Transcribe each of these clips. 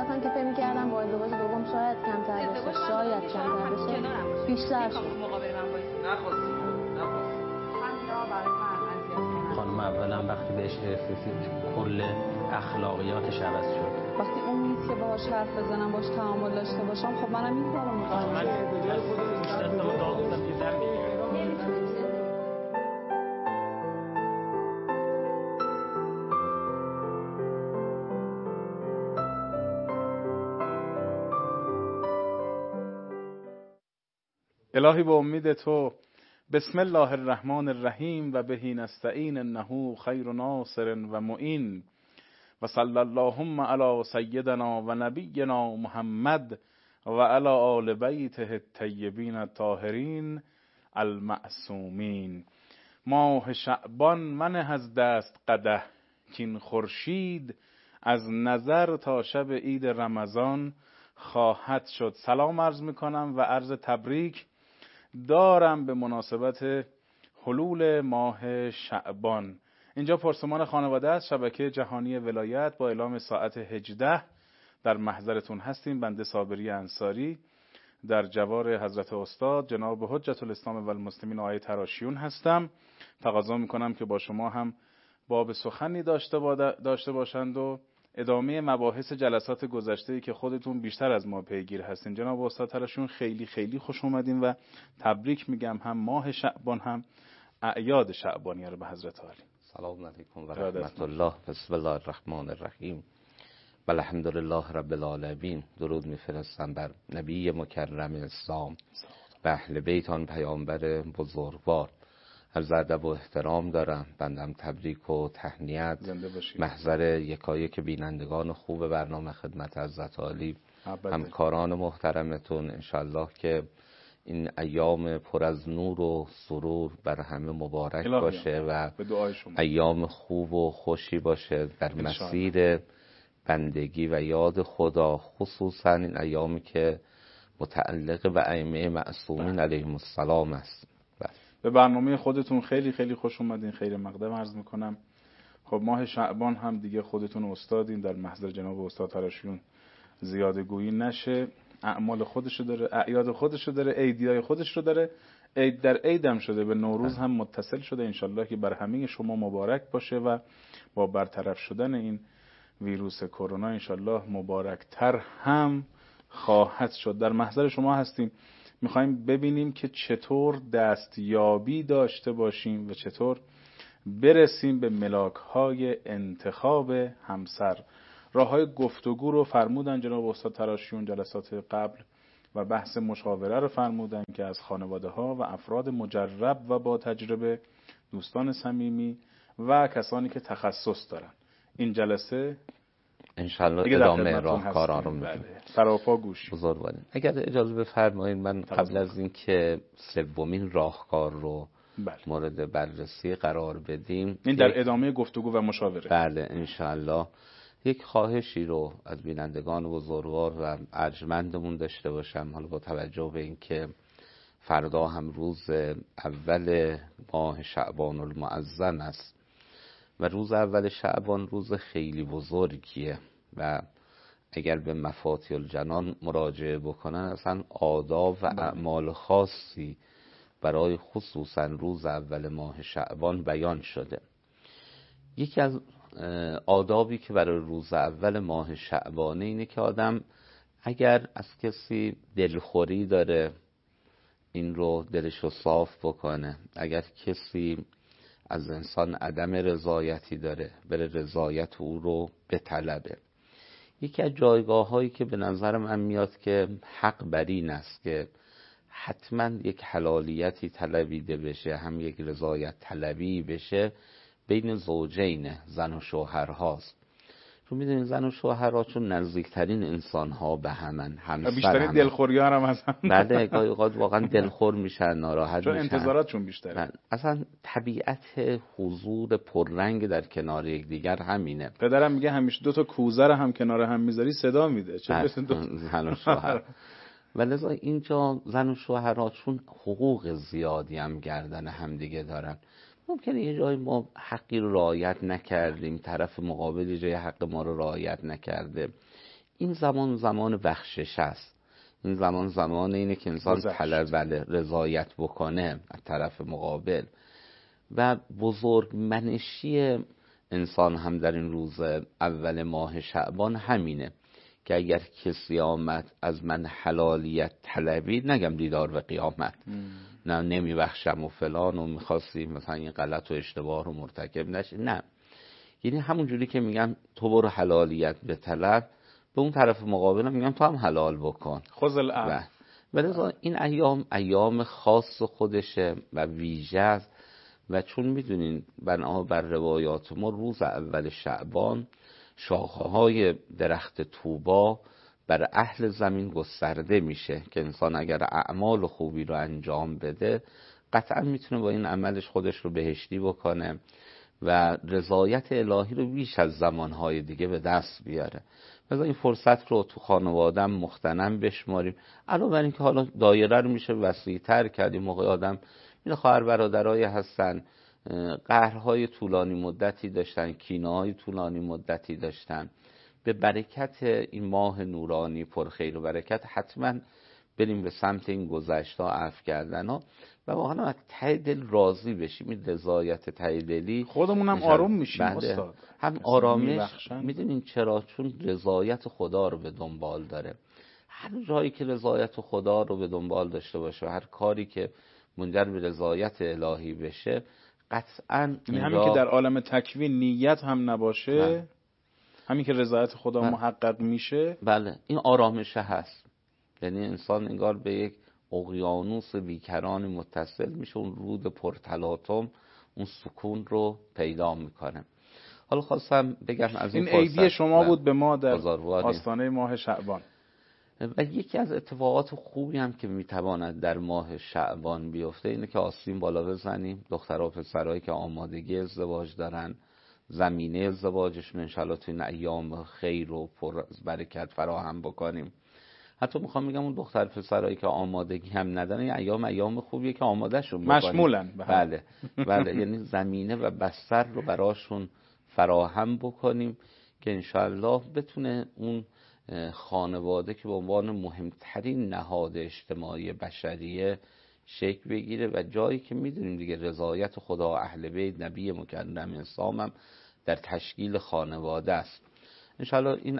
نسبتا که فکر می‌کردم با ازدواج دوم شاید کمتر بشه، شاید کمتر بشه، بیشتر شد. خانم اولا وقتی بهش رسید کل اخلاقیاتش عوض شد. وقتی اون نیست که باهاش حرف بزنم، باهاش تعامل داشته باشم، خب منم این کارو می‌کنم. من دستم و داغستم که زن میگیره. الهی به امید تو، بسم الله الرحمن الرحیم و بهی نستعین انه خیر ناصر و معین و صلی اللهم علی سیدنا و نبینا محمد و علی آل بیته الطیبین الطاهرین المعصومین. ماه شعبان منه از دست قدح، کین خورشید از نظر تا شب عید رمضان خواهد شد. سلام عرض میکنم و عرض تبریک دارم به مناسبت حلول ماه شعبان. اینجا پرسمان خانواده است، شبکه جهانی ولایت، با اعلام ساعت 18 در محضرتون هستیم. بنده صابری انصاری در جوار حضرت استاد جناب حجت الاسلام و المسلمین آقای تراشیون هستم. تقاضا میکنم که با شما هم باب سخنی داشته باشند و ادامه مباحث جلسات گذشته‌ای که خودتون بیشتر از ما پیگیر هستین. جناب استاد تراشیون خیلی خیلی خوش اومدین و تبریک میگم، هم ماه شعبان هم اعیاد شعبانیه رو به حضرت عالی. سلام علیکم و رحمت الله. بسم الله الرحمن الرحیم و الحمدلله رب العالمین. درود میفرستم بر نبی مکرم اسلام و اهل بیت آن پیامبر بزرگوار. عرض ادب و احترام دارم. بندم تبریک و تهنیت محضر یکایک بینندگان خوب برنامه خدمت حضرت عالی، همکاران محترمتون. انشالله که این ایام پر از نور و سرور بر همه مبارک باشه و ایام خوب و خوشی باشه در مسیر بندگی و یاد خدا، خصوصا این ایامی که متعلق به ائمه معصومین علیهم السلام است. به برنامه خودتون خیلی خیلی خوش اومدین، خیر مقدم عرض میکنم. خب ماه شعبان هم دیگه خودتون استادین، در محضر جناب استاد تراشیون زیاده گویی نشه. اعمال خودشو داره، اعیاد خودشو داره، عیدیای خودش رو داره. عید در عیدم شده، به نوروز هم متصل شده. انشالله که بر همه شما مبارک باشه و با برطرف شدن این ویروس کرونا انشالله مبارکتر هم خواهد شد. در محضر شما هستیم، میخوایم ببینیم که چطور دستیابی داشته باشیم و چطور برسیم به ملاک‌های انتخاب همسر. راه‌های گفتگو رو فرمودن جناب استاد تراشیون جلسات قبل و بحث مشاوره رو فرمودن که از خانواده‌ها و افراد مجرب و با تجربه، دوستان صمیمی و کسانی که تخصص دارن. این جلسه انشالله ادامه راهکاران رو می‌دیم. سراپا گوش. بزرگوارین، اگر اجازه بفرمایید من قبل از این که سومین راهکار رو مورد بررسی قرار بدیم، این در ادامه گفتگو و مشاوره، بله انشالله، یک خواهشی رو از بینندگان بزرگوار و ارجمندمون داشته باشم. حالا با توجه به این که فردا هم روز اول ماه شعبان المعظم است و روز اول شعبان روز خیلی بزرگیه و اگر به مفاتیح الجنان مراجعه بکنن اصلا آداب و اعمال خاصی برای خصوصا روز اول ماه شعبان بیان شده. یکی از آدابی که برای روز اول ماه شعبانه اینه که آدم اگر از کسی دلخوری داره این رو دلش رو صاف بکنه، اگر کسی از انسان عدم رضایتی داره بره رضایت او رو بطلبه. یکی از جایگاه هایی که به نظر من میاد که حق بر این است که حتما یک حلالیتی طلبیده بشه، هم یک رضایت طلبی بشه بین زوجین، زن و شوهر هاست. چون میدونید زن و شوهرها چون نزدیکترین انسان ها به همن، همسر بیشترین دلخوری ها هم از هم. بله گاهی اوقات واقعا دلخور میشن، ناراحت چون میشن، انتظاراتشون بیشتره. اصلا طبیعت حضور پررنگ در کنار یکدیگر همینه. پدرم میگه همیشه دو تا کوزه رو هم کنار هم میذاری صدا میده. چه زن و شوهر. ولذا اینجا زن و شوهرها چون حقوق زیادی هم گردن همدیگه دارن، ممکنه یه جای ما حقی رو رعایت نکردیم، طرف مقابل جای حق ما رو رعایت نکرده. این زمان بخشش است. این زمان اینه که انسان طلب رضایت بکنه از طرف مقابل. و بزرگ منشی انسان هم در این روز اول ماه شعبان همینه که اگر کسی آمد از من حلالیت طلبی، نگم دیدار به قیامت، نه نمیبخشم و فلان و میخواستی مثلا این غلط و اشتباه رو مرتکب نشی، نه. یعنی همون جوری که میگم تو برو حلالیت به طلب، به اون طرف مقابلم میگم تو هم حلال بکن. خذ العفو. ولی این ایام خاص خودشه و ویژه است. و چون میدونین بنا بر روایات ما روز اول شعبان شاخه‌های درخت طوبا بر اهل زمین گسترده میشه که انسان اگر اعمال خوبی رو انجام بده قطعا میتونه با این عملش خودش رو بهشتی بکنه و رضایت الهی رو بیش از زمانهای دیگه به دست بیاره. مثلا این فرصت رو تو خانوادم مختنم بشماریم. علاوه بر این که حالا دایره رو میشه وسیع‌تر کردیم، موقع آدم این خواهر برادرای هستن قهرهای طولانی مدتی داشتن، کینه‌های طولانی مدتی داشتن، به برکت این ماه نورانی پر خیر و برکت حتما بریم به سمت این گذشته‌ها عفو کردن‌ها و واقعا از ته دل راضی بشیم. این رضایت ته دلی خودمون هم آروم میشیم استاد، هم آرامش. میدونین چرا؟ چون رضایت خدا رو به دنبال داره. هر جایی که رضایت خدا رو به دنبال داشته باشه، هر کاری که منجر به رضایت الهی بشه، قطعاً همین که در عالم تکوین نیت هم نباشه، همین که رضایت خدا محقق میشه، بله این آرامش هست. یعنی انسان انگار به یک اقیانوس بیکران متصل میشه، اون رود پرتلاطم اون سکون رو پیدا میکنه. حالا خواستم بگم از این عیدی شما بود به ما در آستانه ماه شعبان. و یکی از اتفاقات خوبی هم که میتواند در ماه شعبان بیفته اینه که آستین بالا بزنیم. دخترها و پسرهایی که آمادگی ازدواج دارن، زمینه ازدواجشون انشالله تو این ایام خیر و پر برکت فراهم بکنیم. حتی میخوام بگم اون دختر پسرایی که آمادگی هم ندارن، ایام خوبیه که آمادهشون بکنیم. مشمولن. بله یعنی زمینه و بستر رو براشون فراهم بکنیم که انشالله بتونه اون خانواده که به عنوان مهمترین نهاد اجتماعی بشریه شکل بگیره و جایی که میدونیم دیگه رضایت خدا اهل بیت نبی مکرم اسلام هم در تشکیل خانواده است. انشالله این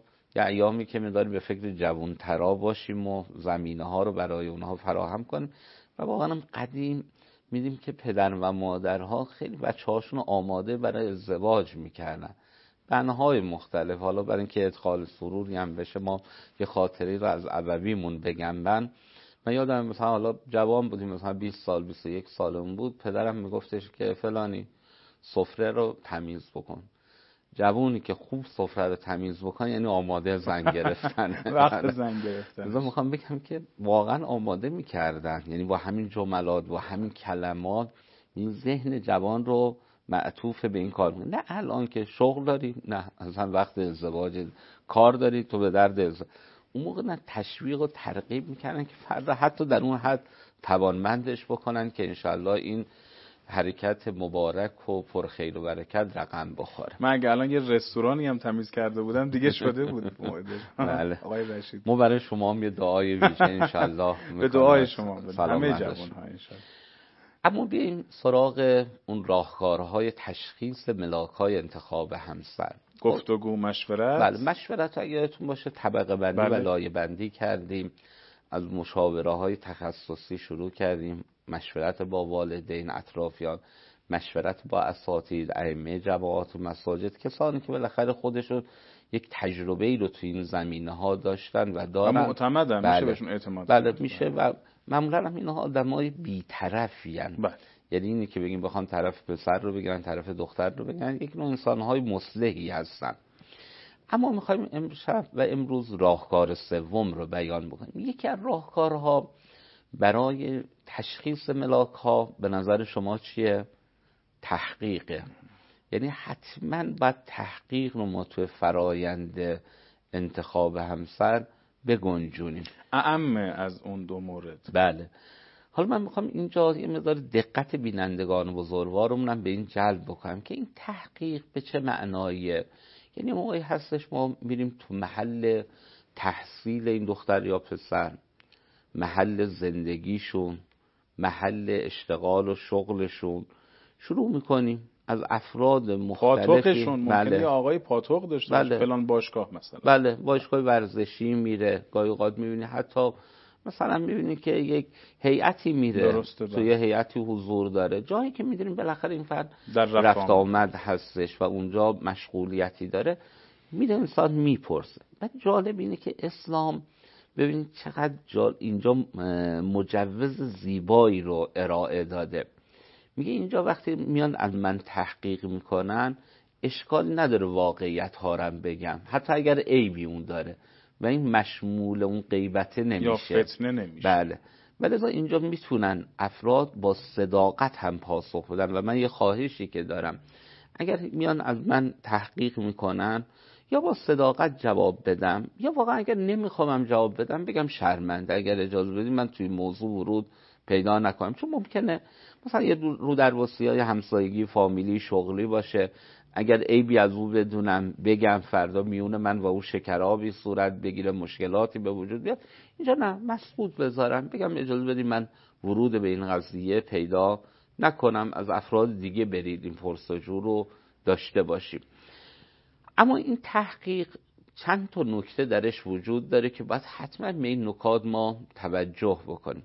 ایامی که می داریم به فکر جوانترا باشیم و زمینه ها رو برای اونها فراهم کنیم. و واقعا هم قدیم میدیم که پدر و مادرها خیلی بچه هاشون آماده برای ازدواج میکردن، بناهای مختلف. حالا برای اینکه ادخال سروری هم بشه ما یه خاطری رو از ابویمون بگم. من یادم مثلا حالا جوان بودیم، مثلا 20 سال 21 سالمون بود، پدرم میگفتش که فلانی سفره رو تمیز بکن. جوونی که خوب سفره رو تمیز بکن یعنی آماده زن گرفتن. وقت زن گرفتن. مثلا میخوام بگم که واقعا آماده میکردن، یعنی با همین جملات و همین کلمات این ذهن جوان رو معطوف به این کار. نه الان که شغل داری، نه اصلا وقت ازدواج، کار داری تو به درد ازدواج. اون موقع نه تشویق و ترغیب میکردن که فردا حتی در اون حد توانمندش بکنن که انشالله این حرکت مبارک و پرخیر و برکت رقم بخوره. من اگه الان یه رستورانی هم تمیز کرده بودم دیگه شده بود. بله. آقای رشید ما برای شما هم یه دعای ویژه انشالله به دعای شما همه جوان‌ها انشالله. اما بیاییم سراغ اون راهکارهای تشخیص ملاک‌های انتخاب همسر. گفتگو، مشورت. بله مشورت اگه یادتون باشه طبقه بندی و لایه بندی کردیم، از مشاوره‌های تخصصی شروع کردیم، مشورت با والدین، اطرافیان، مشورت با اساتید، ائمه جماعات و مساجد، کسانی که بالاخره خودشون یک تجربه‌ای رو تو این زمینه‌ها داشتن و دارن و معتمدن. میشه بهشون اعتماد کرد. بله میشه. و معمولا هم اینها آدمای بی‌طرفی‌ان. یعنی اینی که بگیم بخوام طرف پسر رو بگیرن طرف دختر رو بگیرن، یک نوع انسان‌های مصلحی هستن. اما می‌خوایم امشب و امروز راهکار سوم رو بیان بکنیم. یکی از راهکارها برای تشخیص ملاک‌ها به نظر شما چیه؟ تحقیقه. یعنی حتما باید تحقیق رو ما تو فرایند انتخاب همسر بگنجونیم. اعم از اون دو مورد. بله. حالا من میخوام اینجا یه مقدار دقت بینندگان بزرگوارمونم به این جلب بکنم که این تحقیق به چه معناییه. یعنی موقعی هستش ما میریم تو محل تحصیل این دختر یا پسر، محل زندگیشون، محل اشتغال و شغلشون، شروع میکنیم از افراد مختلفی. پاتوقشون ممکنه آقای پاتوق داشته باشه، فلان باشگاه مثلا. بله، باشگاه ورزشی میره، گاهی اوقات میبینی حتی مثلا میبینی که یک هیئتی میره، توی هیئتی حضور داره، جایی که میدونیم بالاخره این فرد رفت آمد هستش و اونجا مشغولیتی داره، میره انسان میپرسه. بعد جالب اینه که اسلام ببین چقدر اینجا مجوز زیبایی رو ارائه داده. میگه اینجا وقتی میان از من تحقیق میکنن اشکالی نداره واقعیت ها رو بگم، حتی اگر عیبی اون داره و این مشمول اون غیبت نمیشه یا فتنه نمیشه. بله، ولی اینجا میتونن افراد با صداقت هم پاسخ بدن. و من یه خواهشی که دارم، اگر میان از من تحقیق میکنن یا با صداقت جواب بدم، یا واقعا اگر نمیخوام جواب بدم بگم شرمنده، اگر اجازه بدید من توی موضوع ورود پیدا نکنم، چون ممکنه مثلا یه رو در وصیای همسایگی، فامیلی، شغلی باشه، اگر عیبی از او بدونم بگم، فردا میون من و او شکرابی صورت بگیره، مشکلاتی به وجود بیاد. اینجا نه، مسعود بذارم بگم اجازه بدید من ورود به این قضیه پیدا نکنم، از افراد دیگه برید این پرسجو رو داشته باشیم. اما این تحقیق چند تا نکته درش وجود داره که باید حتما به این نکات ما توجه بکنیم.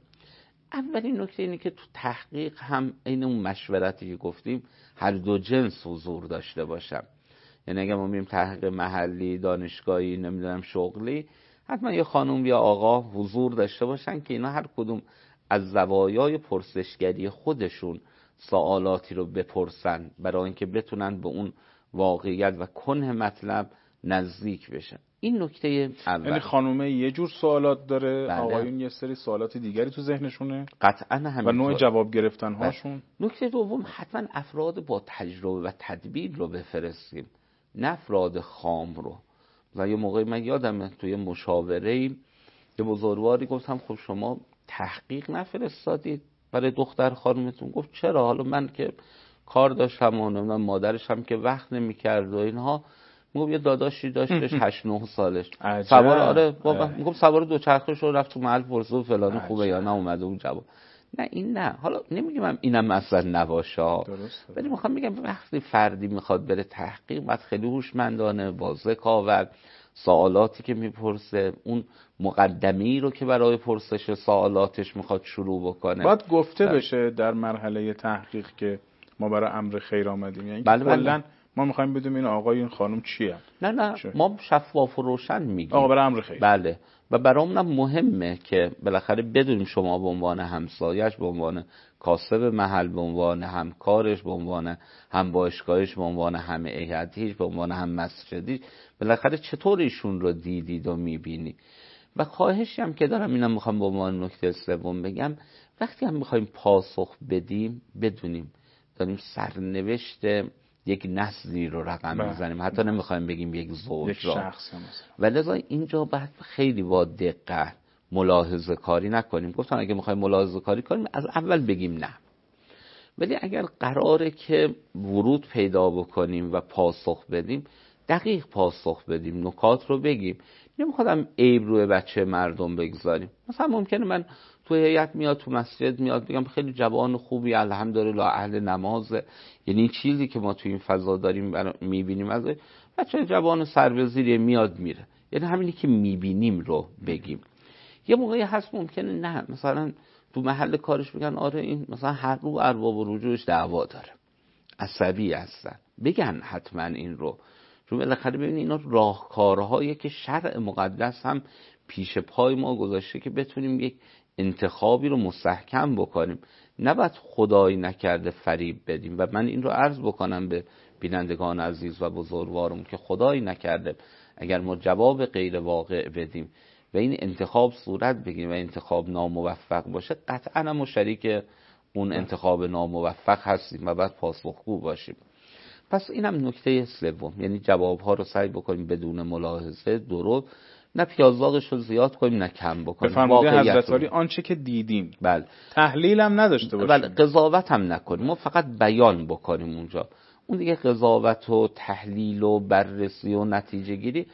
اولین نکته اینه که تو تحقیق هم این اون مشورتی که گفتیم هر دو جنس حضور داشته باشم. یعنی اگه ما میریم تحقیق محلی، دانشگاهی، نمیدونم شغلی، حتما یه خانم یا آقا حضور داشته باشن که اینا هر کدوم از زوایای پرسشگری خودشون سوالاتی رو بپرسن برای اینکه بتونن به اون واقعیت و کنه مطلب نزدیک بشن. این نکته اول. یعنی خانومه یه جور سوالات داره، بله. آقایون یه سری سوالات دیگری تو ذهنشونه قطعا همینطور. و نوع جواب گرفتن هاشون. نکته دوم، حتما افراد با تجربه و تدبیر رو بفرستیم، نه افراد خام رو. و یه موقعی من یادمه توی مشاوره‌ای یه بزرگواری گفتم خب شما تحقیق نفرستادید برای دختر خانومتون؟ گفت چرا؟ حالا من که کار داشتم و نمیدونم مادرش هم که وقت نمی‌کرد و اینها. میگم یه داداشی داشتش 8-9 سالش سوار، آره واقعا میگم سوار دوچرخه شو رفت تو محل پرسید فلانی خوبه یا نه، اومده اون جواب. نه این نه، حالا نمیگم اینم مثلا نباشه، ولی میخوام بگم وقتی فردی میخواد بره تحقیق باید خیلی هوشمندانه، با ذکاوت، سوالاتی که میپرسه، اون مقدمه‌ای رو که برای پرسش سوالاتش میخواد شروع بکنه باید گفته بشه در مرحله تحقیق که ما برای امر خیر آمدیم. یعنی بله. ما میخوایم بدونیم این آقای این خانم چیه. نه ما شفاف و روشن میگیم آقا برای امر خیر. بله، و برامون مهمه که بالاخره بدونیم شما به عنوان همسایه‌اش، به عنوان کاسب محل، به عنوان همکارش، به عنوان هم باشگاهش، به عنوان هم هیئتیش، به عنوان هم مسجدی، بالاخره چطور ایشون رو دیدید و میبینید. و خواهشی هم که دارم اینم میخوام به عنوان نکته سوم بگم، وقتی هم میخوایم پاسخ بدیم بدونیم داریم سرنوشت یک نسلی رو رقم میزنیم، حتی نمیخوایم بگیم یک زوج رو. و لذا اینجا باید خیلی با دقت ملاحظه کاری نکنیم. گفتم اگه میخوایم ملاحظه کاری کنیم از اول بگیم نه، ولی اگر قراره که ورود پیدا بکنیم و پاسخ بدیم دقیق پاسخ بدیم، نکات رو بگیم. نمیخوادم عیب روی بچه مردم بگذاریم. مثلا ممکنه من تو هیئت میاد، تو مسجد میاد، بگم خیلی جوان خوبی الحمدلله اهل نمازه. یعنی این چیزی که ما تو این فضا داریم میبینیم، از بچه جوان سربزیری میاد میره، یعنی همینی که میبینیم رو بگیم. یه موقعی هست ممکنه نه، مثلا تو محل کارش بگن آره این مثلا هر رو ارباب و رجوعش دعوا داره، عصبی هستن، بگن حتما این رو، چون بالاخره ببینید اینا راهکارهایی که شرع مقدس هم پیش پای ما گذاشته که بتونیم یک انتخابی رو مستحکم بکنیم. نباید خدایی نکرده فریب بدیم. و من این رو عرض بکنم به بینندگان عزیز و بزرگوارم که خدایی نکرده اگر ما جواب غیر واقع بدیم و این انتخاب صورت بگیریم و انتخاب ناموفق باشه، قطعا ما شریک اون انتخاب ناموفق هستیم و باید پاسخگو باشیم. پس اینم نکته سوم، یعنی جوابها رو سعی بکنیم بدون ملاحظه، درست، نه پیازداغش رو زیاد کنیم نه کم بکنیم. بفرمایید حضرت عالی آنچه که دیدیم، بله، تحلیل هم نداشته باشیم، بله، قضاوت هم نکنیم، ما فقط بیان بکنیم اونجا. اون دیگه قضاوت و تحلیل و بررسی و نتیجه گیری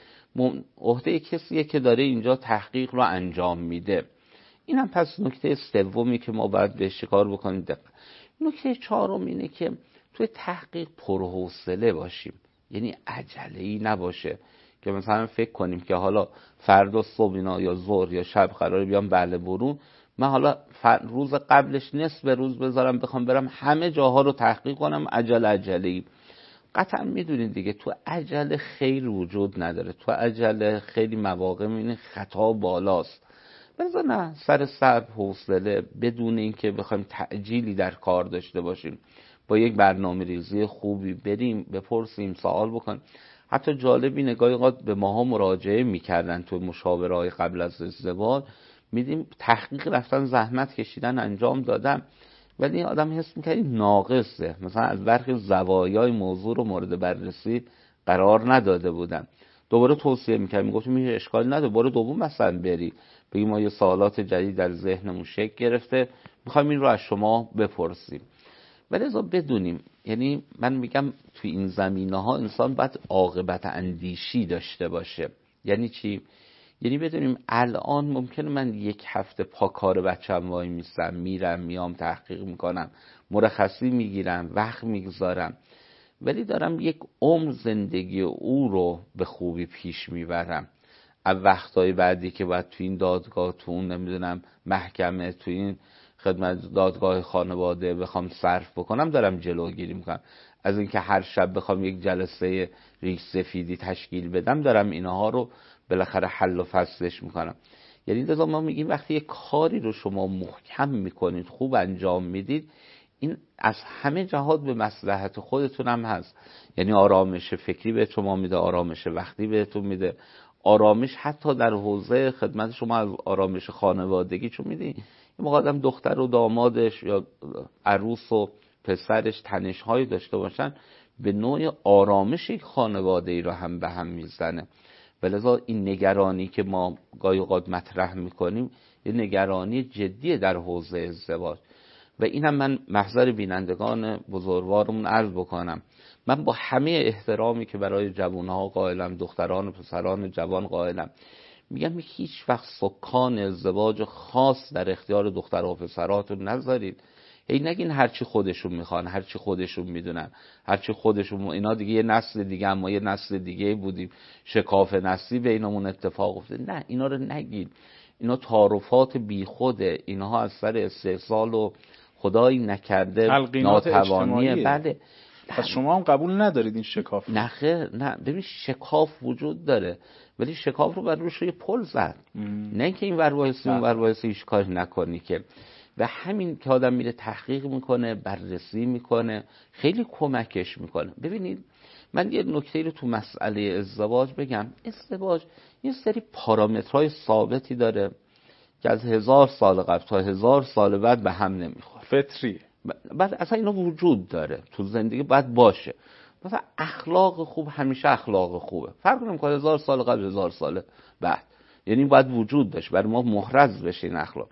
عهده کسیه که داره اینجا تحقیق رو انجام میده. اینم پس نکته سومی که ما باید به شکار بکنیم. نکته چهارم اینه که توی تحقیق پرحوصله باشیم، یعنی عجله‌ای نباشه که مثلا فکر کنیم که حالا فردا صبح اینا یا ظهر یا شب قراره بیام بله برون، من حالا روز قبلش نصف روز بذارم بخوام برم همه جاها رو تحقیق کنم عجله‌ای. قطعا میدونید دیگه تو عجله خیر وجود نداره، تو عجله خیلی مواقع این خطا بالاست. بذار نه، سر صبر حوصله، بدون اینکه بخوایم تعجیلی در کار داشته باشیم، با یک برنامه ریزی خوبی بریم بپرسیم، سوال بکنیم. حتی جالبی نگاهی اوقات به ماها مراجعه میکردن تو مشاوره‌های قبل از ازدواج، میدیم تحقیق رفتن زحمت کشیدن انجام دادن، ولی این آدم حس می‌کنه ناقصه، مثلا از برخی زوایای موضوع رو مورد بررسی قرار نداده بودن. دوباره توصیه می‌کرد، میگفتم این اشکال نداره، برو دوم مثلا بری بگیم ما یه سوالات جدید در ذهنمون شکل گرفته، می‌خوایم این رو از شما بپرسیم. ولی از بدونیم، یعنی من میگم توی این زمینه‌ها انسان باید عاقبت اندیشی داشته باشه. یعنی چی؟ یعنی بدونیم الان ممکنه من یک هفته پا کار بچه‌م وای میستم، میرم میام تحقیق میکنم، مرخصی میگیرم، وقت میگذارم، ولی دارم یک عمر زندگی او رو به خوبی پیش میبرم. از وقتهای بعدی که باید تو این دادگاه، تو اون نمیدونم محکمه، تو این خدمت دادگاه خانواده بخوام صرف بکنم، دارم جلوگیری میکنم. از اینکه هر شب بخوام یک جلسه ریش سفیدی تشکیل بدم، دارم اینها رو بالاخره حل و فصلش میکنم. یعنی لذا ما میگیم وقتی یک کاری رو شما محکم میکنید، خوب انجام میدید، این از همه جهات به مصلحت خودتون هم هست. یعنی آرامش فکری به شما میده، آرامش وقتی بهتون میده، آرامش حتی در حوزه خدمت شما از آرامش خانوادگی چون میدی. این موقع آدم دختر و دامادش یا عروس و پسرش تنش‌هایی داشته باشن، به نوع آرامش یک خانواده ای رو هم به هم میزنه. ولذا این نگرانی که ما گاهی اوقات مطرح میکنیم یه نگرانی جدیه در حوزه ازدواج. و اینم من محضر بینندگان بزرگوارمون عرض بکنم، من با همه احترامی که برای جوانها قائلم، دختران و پسران جوان قائلم، میگم هیچ وقت سکان ازدواج خاص در اختیار دختر و پسراتون نذارید. هی نگین هرچی خودشون میخوان، هرچی خودشون میدونن، هرچی خودشون، اینا دیگه یه نسل دیگه، اما یه نسل دیگه بودیم، شکاف نسلی بینمون اتفاق افتاد. نه، اینا رو نگید، اینا تعارفات بیخوده، اینها از سر استحصال و خدایی نکرده ناتوانیه. بله. پس شما هم قبول ندارید این شکاف؟ نه خیر، نه. ببین شکاف وجود داره، ولی شکاف رو بر روش یه پل زد، نه اینکه این ور وایسی اون ور وایسی هیچ کاری نکنی که. و همین که آدم میره تحقیق میکنه، بررسی میکنه، خیلی کمکش میکنه. ببینید من یه نکته رو تو مسئله ازدواج بگم. ازدواج یه سری پارامترهای ثابتی داره که از 1000 سال قبل تا 1000 سال بعد به هم نمیخوره، فطری. بعد اصلا اینا وجود داره تو زندگی، باید باشه. مثلا اخلاق خوب همیشه اخلاق خوبه، فرق نمیکنه 1000 سال قبل 1000 سال بعد، یعنی باید وجود داشت، برای ما محرز بشه این اخلاق.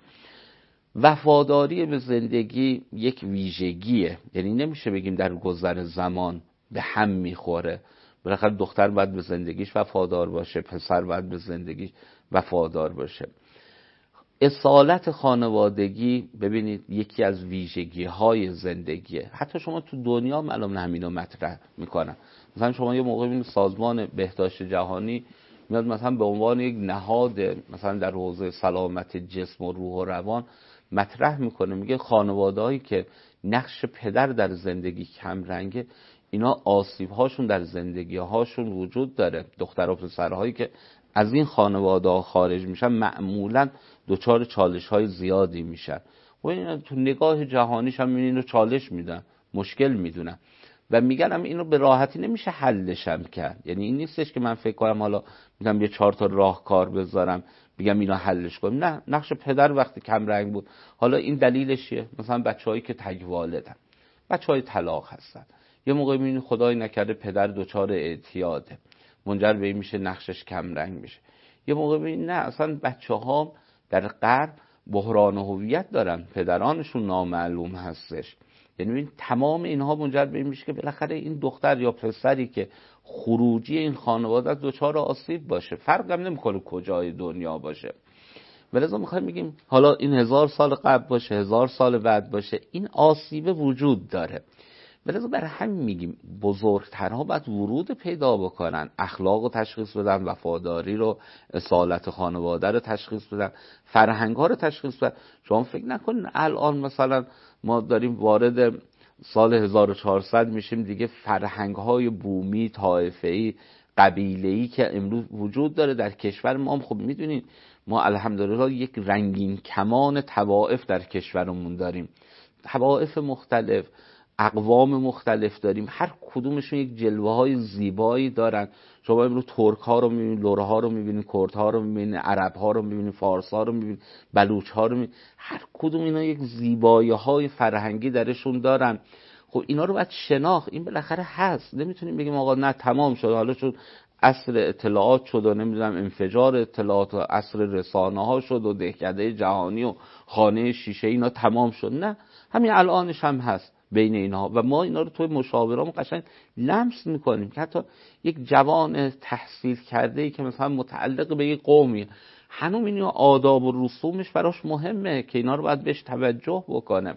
وفاداری به زندگی یک ویژگیه، یعنی نمیشه بگیم در گذر زمان به هم میخوره. بالاخره دختر باید به زندگیش وفادار باشه، پسر باید به زندگیش وفادار باشه. اصالت خانوادگی ببینید یکی از ویژگی‌های زندگیه. حتی شما تو دنیا معلوم همینو مطرح میکنن. مثلا شما یه موقع ببینید سازمان بهداشت جهانی میاد مثلا به عنوان یک نهاد مثلا در حوزه سلامت جسم و روح و روان مطرح میکنه، میگه خانواده‌هایی که نقش پدر در زندگی کم رنگه، اینا آسیب‌هاشون در زندگی‌هاشون وجود داره. دختر و پسرهایی که از این خانواده‌ها خارج میشن معمولاً دچار چالش‌های زیادی میشن و این تو نگاه جهانیش هم اینو چالش میدن، مشکل میدونن و میگن هم اینو به راحتی نمیشه حلش هم کرد. یعنی این نیستش که من فکر کنم حالا میگم یه 4 تا راهکار بذارم بگم اینو حلش کنم. نه، نقش پدر وقتی کم رنگ بود. حالا این دلیلش چیه؟ مثلا بچه‌هایی که تک والدن، بچه‌های طلاق هستن، یه موقع میبینی خدای نکرده پدر دچار اعتیاده، منجر به این میشه نقشش کم رنگ میشه. یه موقع میبینی نه، اصلا بچه‌ها در غرب بحران هویت دارن، پدرانشون نامعلوم هستش، یعنی این تمام اینها منجر به این میشه که بالاخره این دختر یا پسری که خروجی این خانواده دچار آسیب باشه، فرق هم نمیکنه کجای دنیا باشه. ولذا میخوایم بگیم حالا این 1000 سال قبل باشه 1000 سال بعد باشه، این آسیب وجود داره. ولذا برای همین میگیم بزرگترها باید ورود پیدا بکنن، اخلاق رو تشخیص بدن، وفاداری رو، اصالت خانواده رو تشخیص بدن، فرهنگ ها رو تشخیص بدن. شما فکر نکنین الان مثلا ما داریم وارد سال 1400 میشیم دیگه فرهنگ های بومی، طایفه‌ای، قبیله‌ای که امروز وجود داره در کشور ما، خب میدونین ما الحمدلله یک رنگین کمان طوائف در کشورمون داریم، طوائف مختلف، اقوام مختلف داریم، هر کدومشون یک جلوه های زیبایی دارن. شما امروز ترک ها رو میبینید، لره ها رو میبینید، کرد ها رو میبینید، عرب ها رو میبینید، فارس ها رو میبینید، بلوچ ها رو میبینید، هر کدوم اینا یک زیبایی های فرهنگی درشون دارن. خب اینا رو باید شناخت، این بالاخره هست. نمیتونیم بگیم آقا نه تمام شد، حالا چون عصر اطلاعات شد و نمیدونم انفجار اطلاعات و عصر رسانه ها شد و دهکده جهانی و خانه شیشه اینا تمام شد. نه، همین الانش هم هست بین اینها و ما اینا رو توی مشاورامون قشنگ لمس میکنیم که حتی یک جوان تحصیل کرده ای که مثلا متعلق به یک قومی هنوز این آداب و رسومش براش مهمه که اینا رو باید بهش توجه بکنه.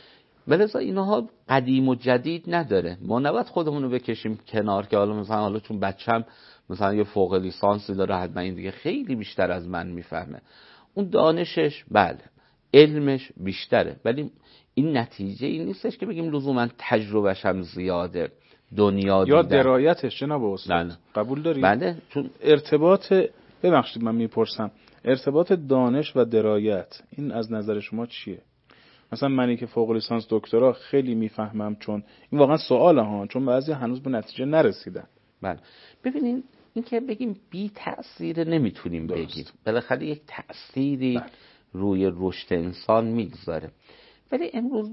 ولذا اینها قدیم و جدید نداره. ما نباید خودمون رو بکشیم کنار که حالا چون بچم مثلا یه فوق لیسانسی داره حتما این دیگه خیلی بیشتر از من میفهمه. اون دانشش بله، علمش بیشتره، ولی این نتیجه این نیستش که بگیم لزوما تجربهش هم زیاده، دنیا دیدن یا درایتش. جناب استاد قبول دارید؟ بله. چون ارتباط، ببخشید من میپرسم، ارتباط دانش و درایت این از نظر شما چیه؟ مثلا منی که فوق لیسانس دکترا خیلی میفهمم، چون این واقعا سواله ها، چون بعضی هنوز به نتیجه نرسیدن. بله. ببینین این که بگیم بی تأثیر نمیتونیم بگیم، بالاخره یک تأثیری روی رشد انسان میگذاره. ولی امروز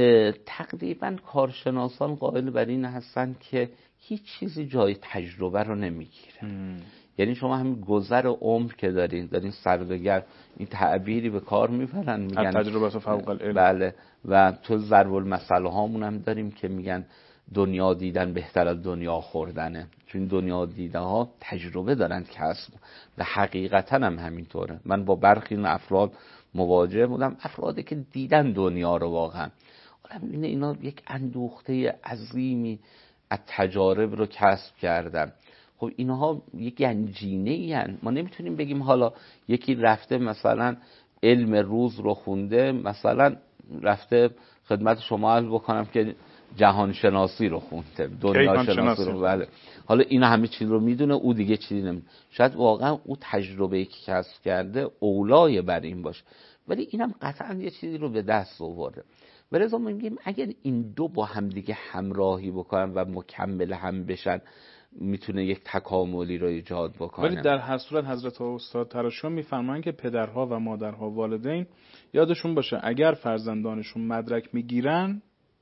تقریبا کارشناسان قائل بر این هستن که هیچ چیزی جای تجربه رو نمیگیره. یعنی شما همین گذر عمر که دارین سردگر این تعبیری به کار میبرن، میگن تجربه فوق العلم. بله. و تو ضرب المثل هامون هم داریم که میگن دنیا دیدن بهتر از دنیا خوردنه، چون دنیا دیده ها تجربه دارن کسب و حقیقتا هم همینطوره. من با برخی افراد مواجه بودم، افرادی که دیدن دنیا رو واقعا، میبینه اینا یک اندوخته عظیمی از تجارب رو کسب کردن. خب اینها یک گنجینه این، ما نمیتونیم بگیم حالا یکی رفته مثلا علم روز رو خونده، مثلا رفته خدمت شما عرض بکنم که جهان شناسی رو خونده، دنیا شناسی رو، بله، حالا این همه چیز رو میدونه، او دیگه چیزی نمیدونه. شاید واقعا او تجربه‌ای که کسب کرده اولای بر این باشه، ولی اینم قطعا یه چیزی رو به دست آورده. ولذا ما میگیم اگر این دو با هم دیگه همراهی بکنن و مکمل هم بشن، میتونه یک تکاملی رو ایجاد بکنه. ولی در هر صورت حضرت استاد تراشیان میفرمایند که پدرها و مادرها، والدین یادشون باشه اگر فرزندانشون مدرک میگیرن،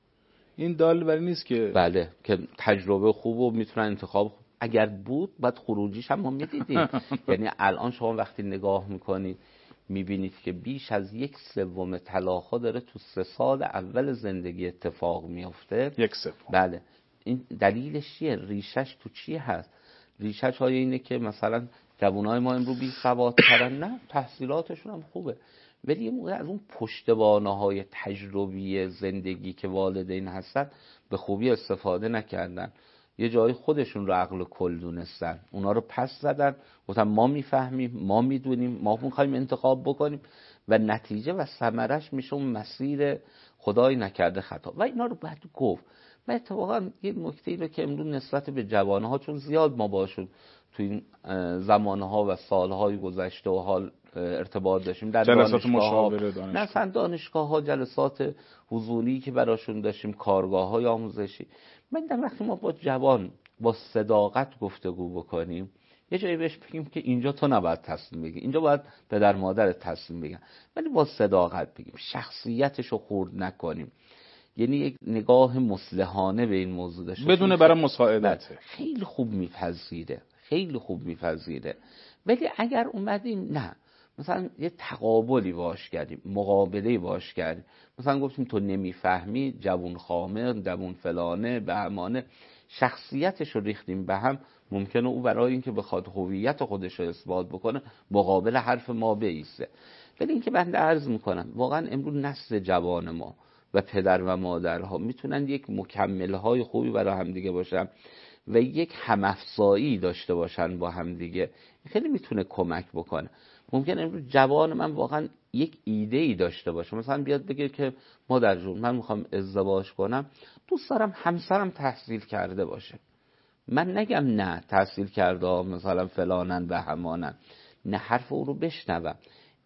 این دال بر نیست که بله که تجربه خوب و میتونن انتخاب خوب. اگر بود بعد خروجیش هم ما میدیدیم. یعنی الان شما وقتی نگاه میکنید میبینید که بیش از 1/3 طلاق‌ها داره تو 3 سال اول زندگی اتفاق میفته. 1/3. بله. این دلیلش چیه؟ ریشش تو چی هست؟ ریشش های اینه که مثلا جوانای ما امروز بی سوادترن، نه تحصیلاتشون هم خوبه، ولی یه موقع از اون پشتوانه‌های تجربی زندگی که والدین هستن به خوبی استفاده نکردن، یه جای خودشون رو عقل کل دونستن، اونا رو پس زدن، گفتن ما میفهمیم، ما میدونیم، ما میخوایم انتخاب بکنیم و نتیجه و ثمرش میشه اون مسیر خدای نکرده خطا. و اینا رو باید گفت. و اتفاقا یه نکته‌ای رو که امروز نسبت به جوانها، چون زیاد ما باشون تو این زمانها و سالهای گذشته و حال ارتباط داشتیم، در جلسات مشاوره دانشگاه، نه دانشگاه‌ها، جلسات حضوری که براشون داشتیم، کارگاه‌های آموزشی، من در وقتی ما با جوان با صداقت گفتگو بکنیم، یه جایی بهش بگیم که اینجا تو نباید تصمیم بگی، اینجا باید پدر مادرت تصمیم بگن، ولی با صداقت بگیم، شخصیتش رو خورد نکنیم، یعنی یک نگاه مصلحانه به این موضوع داشته بدون برای مساعدت. خیلی خوب میپذیره، خیلی خوب میپذیره. ولی اگر اومدیم نه مثلا یه تقابلی باش کردیم، مقابله باش کردیم، مثلا گفتیم تو نمیفهمی، جوون خامر، جوون فلانه، بهمانه، شخصیتش رو ریختیم به هم. ممکنه او برای اینکه بخواد هویت خودش رو اثبات بکنه مقابل حرف ما بایسته. ولی اینکه بنده عرض میکنم واقعا امروز نسل جوان ما و پدر و مادرها میتونن یک مکملهای خوبی برای همدیگه باشن و یک همافزایی داشته باشن با همدیگه، خیلی میتونه کمک بکنه. ممکن امروز جوان من واقعا یک ایده ای داشته باشه، مثلا بیاد بگه که مادر جون من میخوام ازدواج کنم، دوست دارم همسرم تحصیل کرده باشه. من نگم نه تحصیل کرده مثلا فلانن و همانن، نه، حرف او رو بشنوم،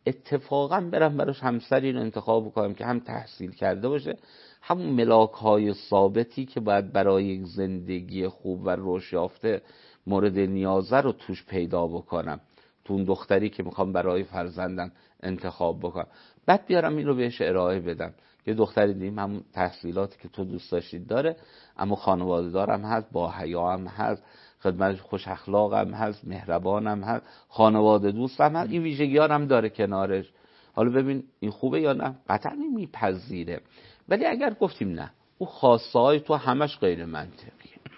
اتفاقا برم براش همسری رو انتخاب بکنم که هم تحصیل کرده باشه، همون ملاک‌های ثابتی که باید برای یک زندگی خوب و رشد یافته مورد نیازه رو توش پیدا بکنم، تو اون دختری که میخوام برای فرزندم انتخاب بکنم. بعد بیارم این رو بهش ارائه بدم که دختری دیم همون تحصیلاتی که تو دوست داشتید داره، اما خانواده دارم هست، با حیا هم هست، خدمتش خوش اخلاق هم هست، مهربان هم هست، خانواده دوست هم هست، این ویژگی ها هم داره کنارش. حالا ببین این خوبه یا نه؟ قطعا میپذیره. ولی اگر گفتیم نه او خاصه های تو همش غیر منطقیه.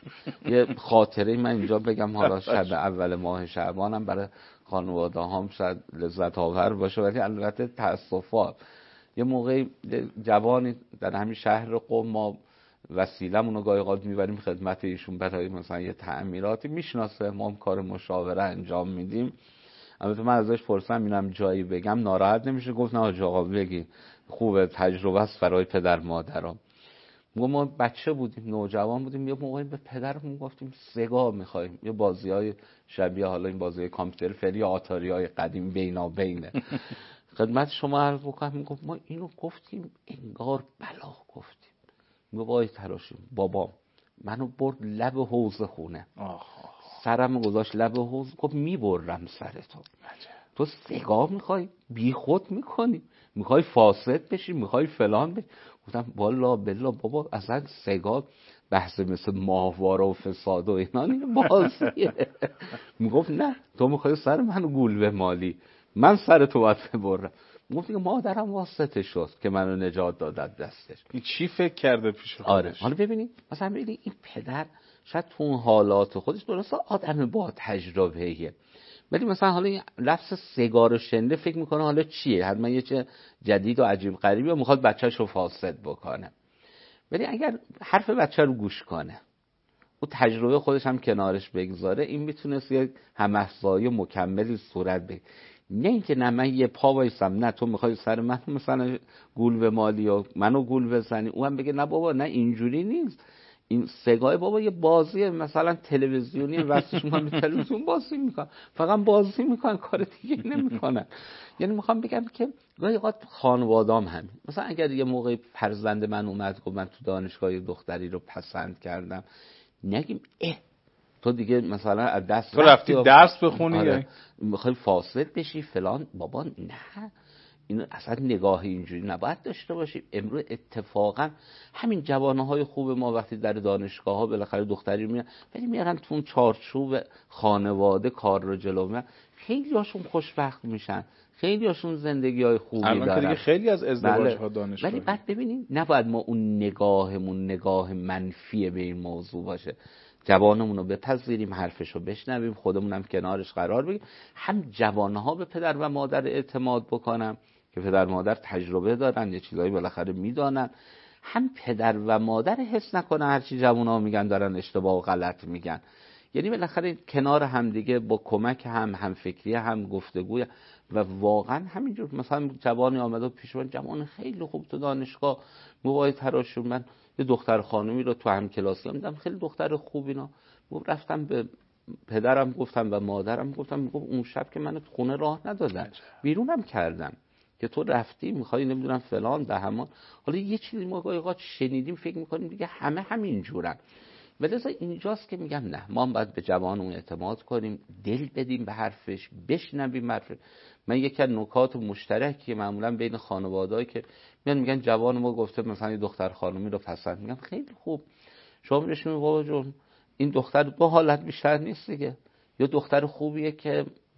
یه خاطره من اینجا بگم، حالا شب اول ماه شعبانم برای خانواده هم شاید لذت آور باشه ولی البته تأسفات. یه موقع جوانی در همین شهر قم ما وسیله‌مون رو گاهی اوقات میبریم خدمت ایشون برای مثلا یه تعمیراتی، میشناسه، ما هم کار مشاوره انجام میدیم. البته من ازش پرسیدم اینم جایی بگم ناراحت نمیشه؟ گفت نه آقا بگی، خوبه، تجربه است برای پدر مادرام. ما بچه بودیم، نوجوان بودیم، یه موقعی به پدرمون گفتیم سگا میخوایم، یه بازی‌های شبیه حالا این بازی کامپیوتر فعلی آتاری‌های قدیم بینابینه. خدمت شما عرض بکنم، میگفت ما اینو گفتیم انگار بلا گفتیم. میگه وای تراشیم، بابام منو برد لب حوض خونه، سرم گذاشت لب حوض، گفت میبرم سرتو، تو سگا میخوای، بی خود میکنی، میخوای فاسد بشی، میخوای فلان بشی. گفتم والا بلا بابا اصلا سگا بحث مثل ماهواره و فساد و اینا بازیه. میگفت نه تو میخوای سر منو گول بمالی، من سر تو باید ببرم. گفت مادرم واسطه شد که منو نجات دادت دستش. این چی فکر کرده پیش خودش؟ آره. حالا ببینید مثلا ببینید این پدر شاید تو اون حالات خودش درسته آدم با تجربه‌ایه، ولی مثلا حالا این لفظ سگار شنده فکر میکنه حالا چیه، حتما یه چه جدید و عجیب غریبی و میخواد بچه‌ش رو فاسد بکنه. ولی اگر حرف بچه رو گوش کنه و تجربه خودش هم کنارش بگذاره، این میتونه یه هم‌افزایی مکملی صورت بگیره. نه اینکه نه من یه پا وایسم، نه تو میخوای سر من مثلا گول به مالی و منو گول بزنی، اون هم بگه نه بابا نه اینجوری نیست، این سگای بابا یه بازی مثلا تلویزیونی واسش میکنن، تلویزیون بازی میکنن، فقط بازی میکنن، کار دیگه نمیکنن. یعنی میخوام بگم که گاهی اوقات خانواده‌ام همین، مثلا اگر یه موقع فرزند من اومد گفت من تو دانشگاه دختری رو پسند کردم، نگیم تو دیگه مثلا از دست تو رفتی درس بخونی، آره میخوای فاسد بشی فلان. بابا نه، این اصلا نگاه اینجوری نباید داشته باشیم. امروز اتفاقا همین جوانهای خوب ما وقتی در دانشگاه ها بالاخره دختری میان ولی میارن تو اون چارچوب خانواده کار رو جلو میبرن، خیلی هاشون خوشبخت میشن، خیلی هاشون زندگی های خوبی دارن. الان که دیگه خیلی از ازدواج ها دانشگاهی. ولی بعد ببینیم نباید ما اون نگاه منفی به این موضوع باشه. جوانمون رو بپذیریم، حرفش رو بشنویم، خودمون هم کنارش قرار بگیریم، هم جوانها به پدر و مادر اعتماد بکنم که پدر مادر تجربه دارن، یه چیزایی بالاخره میدانن، هم پدر و مادر حس نکنه هرچی جوانها میگن دارن اشتباه و غلط میگن. یعنی بالاخره کنار هم دیگه با کمک هم فکری هم گفتگوی و واقعا همینجور. مثلا جوانی آمده پیش من، جوان خیلی خوب تو دانشگاه، موهای تراشون، من یه دختر خانومی رو تو هم کلاسی دیدم خیلی دختر خوب، اینا رفتم به پدرم گفتم و مادرم گفتم، میگفت اون شب که من تو خونه راه ندادن، بیرونم کردم که تو رفتی میخوای نمیدونم فلان بهمان. حالا یه چیزی ما گاهی اوقات شنیدیم فکر میکنیم دیگه همه همین جورن. ولی اینجاست که میگم نه، ما باید به جوانمون اعتماد کنیم، دل بدیم به حرفش، بشنویم حرفش. من یکی از نکات مشترکی معمولا بین خانواده‌ای که میگن جوان ما گفته مثلا یه دختر خانومی رو پسند، میگم خیلی خوب، شما میگین بابا جون این دختر دو حالت بیشتر نیست دیگه، یا دختر خوبیه که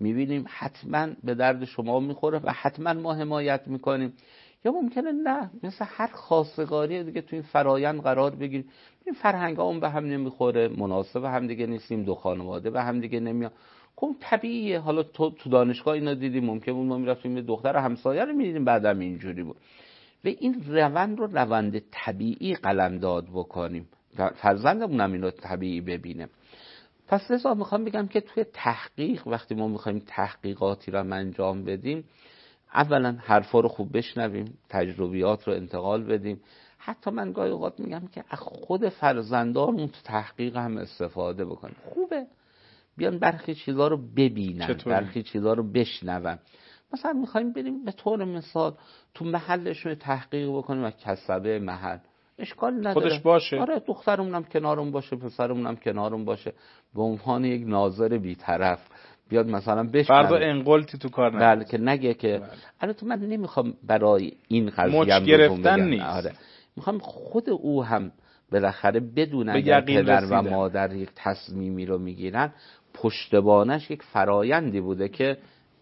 میبینیم حتما به درد شما میخوره و حتما ما حمایت میکنیم، یا ممکنه نه، مثل هر خواستگاری دیگه تو این فرایند قرار بگیریم، این فرهنگ ها به هم نمیخوره، مناسب هم دیگه نیستیم، دو خانواده به هم دیگه نمیاد. خب طبیعیه. حالا تو دانشگاه اینا دیدیم، ممکنه ما میرفتیم یه دختر همسایه رو میدیدیم بعدم اینجوری بود. و این روند رو روند طبیعی قلمداد بکنیم، فرزندمون هم اینو طبیعی ببینه. پس لذا میخوام بگم که توی تحقیق وقتی ما میخوایم تحقیقاتی رو انجام بدیم، اولا حرفا رو خوب بشنویم، تجربیات رو انتقال بدیم. حتی من گاهی اوقات میگم که از خود فرزندانمون تو تحقیق هم استفاده بکنیم. خوبه بیان برخی چیزا رو ببینن، برخی چیزا رو بشنون. مثلا میخوایم بریم به طور مثال تو محلشون تحقیق بکنیم و کسبه محل، اشکال نداره، خودش باشه. آره دخترمون هم کنارم باشه، پسرمون هم کنارم باشه، به عنوان یک ناظر بی‌طرف بیاد مثلا بشنوه، فردا انقلتی تو کار نکنه. بله، که نگه که البته من نمیخوام برای این قضیه مچ گرفتن نیست. آره میخوام خود او هم بالاخره بدونن اگر پدر و مادر یک تصمیمی رو میگیرن، پشتبانش یک فرایندی بوده که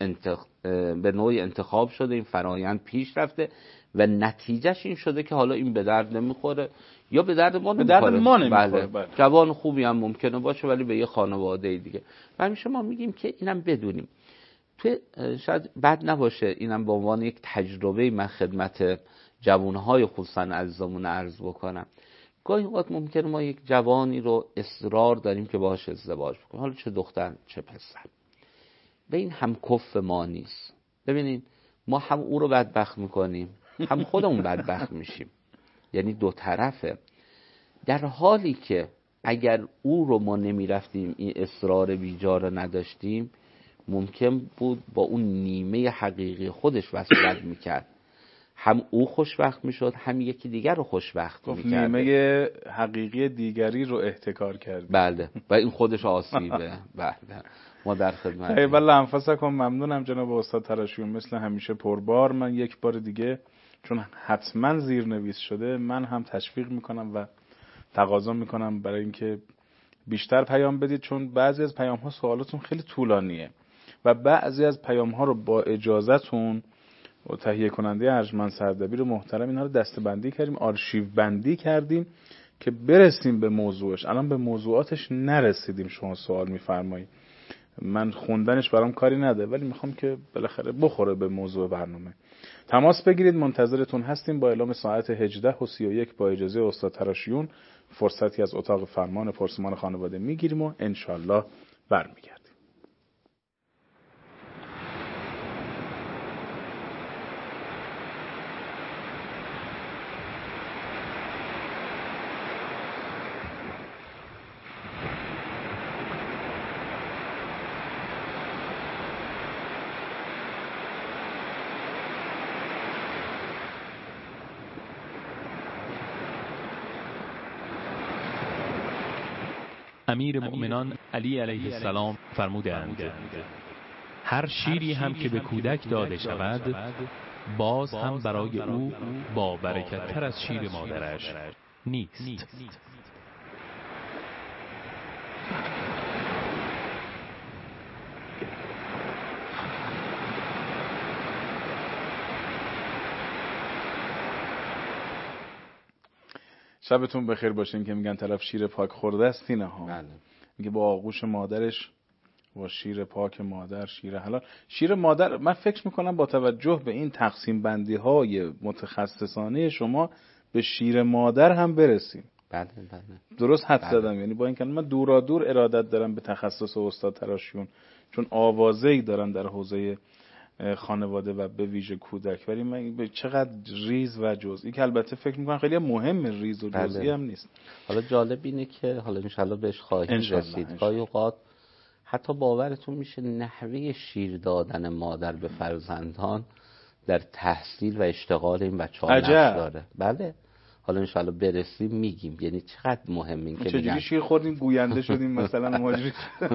به نوعی انتخاب شده، این فرایند پیش رفته و نتیجهش این شده که حالا این به درد نمیخوره یا به درد ما نمیخوره. بله. جوان خوبی هم ممکنه باشه ولی به یه خانواده دیگه. و همیشه ما میگیم که اینم بدونیم. توی شاید بد نباشه اینم به عنوان یک تجربه من خدمت جوانهای خصوصا عزیزمون عرض بکنم. گاهی اوقات ممکنه ما یک جوانی رو اصرار داریم که باهاش ازدواج بکنیم، حالا چه دختر چه پسر، به این هم کف ما نیست. ببینید ما هم او رو بدبخت میکنیم هم خودمون بدبخت میشیم، یعنی دو طرفه. در حالی که اگر او رو ما نمیرفتیم این اصرار بیجا رو نداشتیم، ممکن بود با اون نیمه حقیقی خودش وصلت میکرد، هم او خوشبخت میشد هم یکی دیگر رو خوشبخت میکرد. نیمه حقیقی دیگری رو احتکار کرد. بله و این خودش آسیبه. بله ما در خدمت. بله انفسکم. ممنونم جناب استاد تراشیون، مثل همیشه پربار. من یک بار دیگه چون حتما زیرنویس شده، من هم تشویق میکنم و تقاضا میکنم برای اینکه بیشتر پیام بدید، چون بعضی از پیام ها سوالاتون خیلی طولانیه و بعضی از پیام ها رو با اجازهتون و تهیه کننده ارجمند سردبیر محترم اینها رو دسته‌بندی کردیم، آرشیو بندی کردیم که برسیم به موضوعش. الان به موضوعاتش نرسیدیم، شما سوال میفرمایید، من خوندنش برام کاری نده، ولی میخوام که بالاخره بخوره به موضوع برنامه. تماس بگیرید، منتظرتون هستیم. با اعلام ساعت 18:31 با اجازه استاد تراشیون فرصتی از اتاق فرمان پرسمان خانواده میگیریم و انشالله برمیگردیم. امیر مؤمنان علی علیه السلام فرمودند هر شیری هم که به کودک داده شود باز هم برای او با برکت تر از شیر مادرش نیست. شبتون بخیر باشین. که میگن طرف شیر پاک خورده است، اینه ها. بله. میگه با آغوش مادرش، با شیر پاک مادر شیر حلال. شیر مادر، من فکر میکنم با توجه به این تقسیم بندی های متخصصانه شما به شیر مادر هم برسیم. بله بله. درست حد زدم؟ یعنی با این کلمه من دورا دور ارادت دارم به تخصص استاد تراشیون، چون آوازه‌ای دارن در حوزه خانواده و به ویژه کودک. ولی من چقدر ریز و جزئی، که البته فکر میکنم خیلی مهم ریز و جزئی هم نیست. حالا جالب اینه که حالا انشالله بهش خواهیم رسید. گاهی اوقات حتی باورتون میشه نحوه شیر دادن مادر به فرزندان در تحصیل و اشتغال این بچه‌ها نقش داره. بله حالا انشالله برسیم میگیم، یعنی چقدر مهم این که چجوری شیر خوردیم گوینده شدیم مثلا ماجری.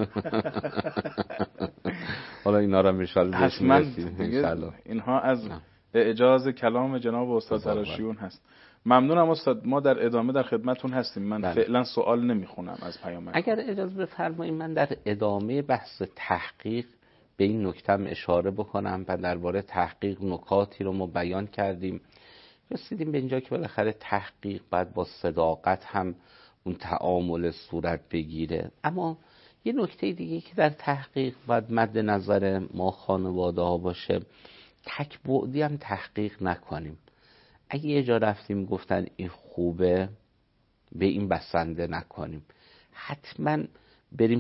حالا اینا رو انشالله برسیم انشالله. اینها از اعجاز کلام جناب استاد تراشیون هست. ممنونم استاد. ما در ادامه در خدمتون هستیم. من فعلا سوال نمیخونم از پیامک. اگر اجازه بفرمایید من در ادامه بحث تحقیق به این نکتم اشاره بکنم و درباره تحقیق نکاتی رو ما بیان کردیم. رسیدیم به اینجا که بالاخره تحقیق باید با صداقت هم اون تعامل صورت بگیره. اما یه نکته دیگه که در تحقیق باید مد نظر ما خانواده ها باشه، تک بعدی هم تحقیق نکنیم. اگه یه جا رفتیم گفتن این خوبه، به این بسنده نکنیم. حتما بریم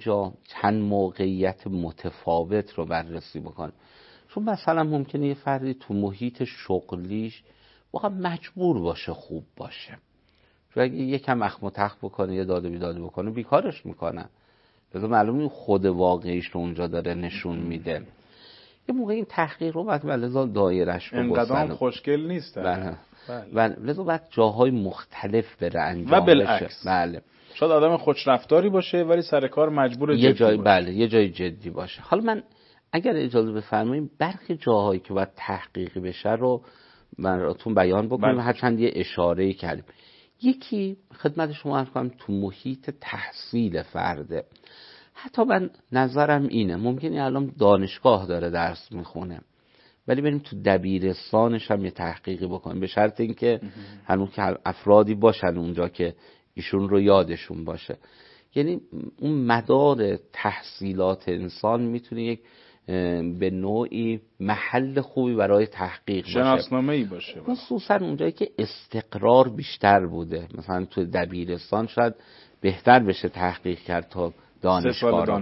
چند موقعیت متفاوت رو بررسی بکنیم. چون مثلا ممکنه یه فردی تو محیط شغلیش واقعا مجبور باشه خوب باشه، چون اگه یکم اخم و تخم بکنه یا داد و بیداد بکنه بیکارش میکنن. لذا معلومه خود واقعیش رو اونجا داره نشون میده. یه موقع این تحقیق رو باید لذا دایرش رو انقدر هم خوشگل نیست. و لذا باید جاهای مختلف بره انجام و بالعکس. بله. شاید آدم خوشرفتاری باشه ولی سر کار مجبور یه جدی باشه. یه جای جدی باشه. حالا من اگر اجازه بفرمایید برخی جاهایی که باید تحقیقی بشه رو براتون بیان بکنیم. هرچند یه اشاره‌ای کردیم. یکی خدمت شما عرض کنم تو محیط تحصیل فرده. حتی من نظرم اینه ممکنه الان دانشگاه داره درس میخونه ولی بریم تو دبیرستانش هم یه تحقیقی بکنیم، به شرط اینکه هنوز که افرادی باشن اونجا که ایشون رو یادشون باشه. یعنی اون مدار تحصیلات انسان میتونه یک به نوعی محل خوبی برای تحقیق باشه، شناسنامه‌ای باشه، خصوصا اونجایی که استقرار بیشتر بوده. مثلا تو دبیرستان شاید بهتر بشه تحقیق کرد تا دانشگاه.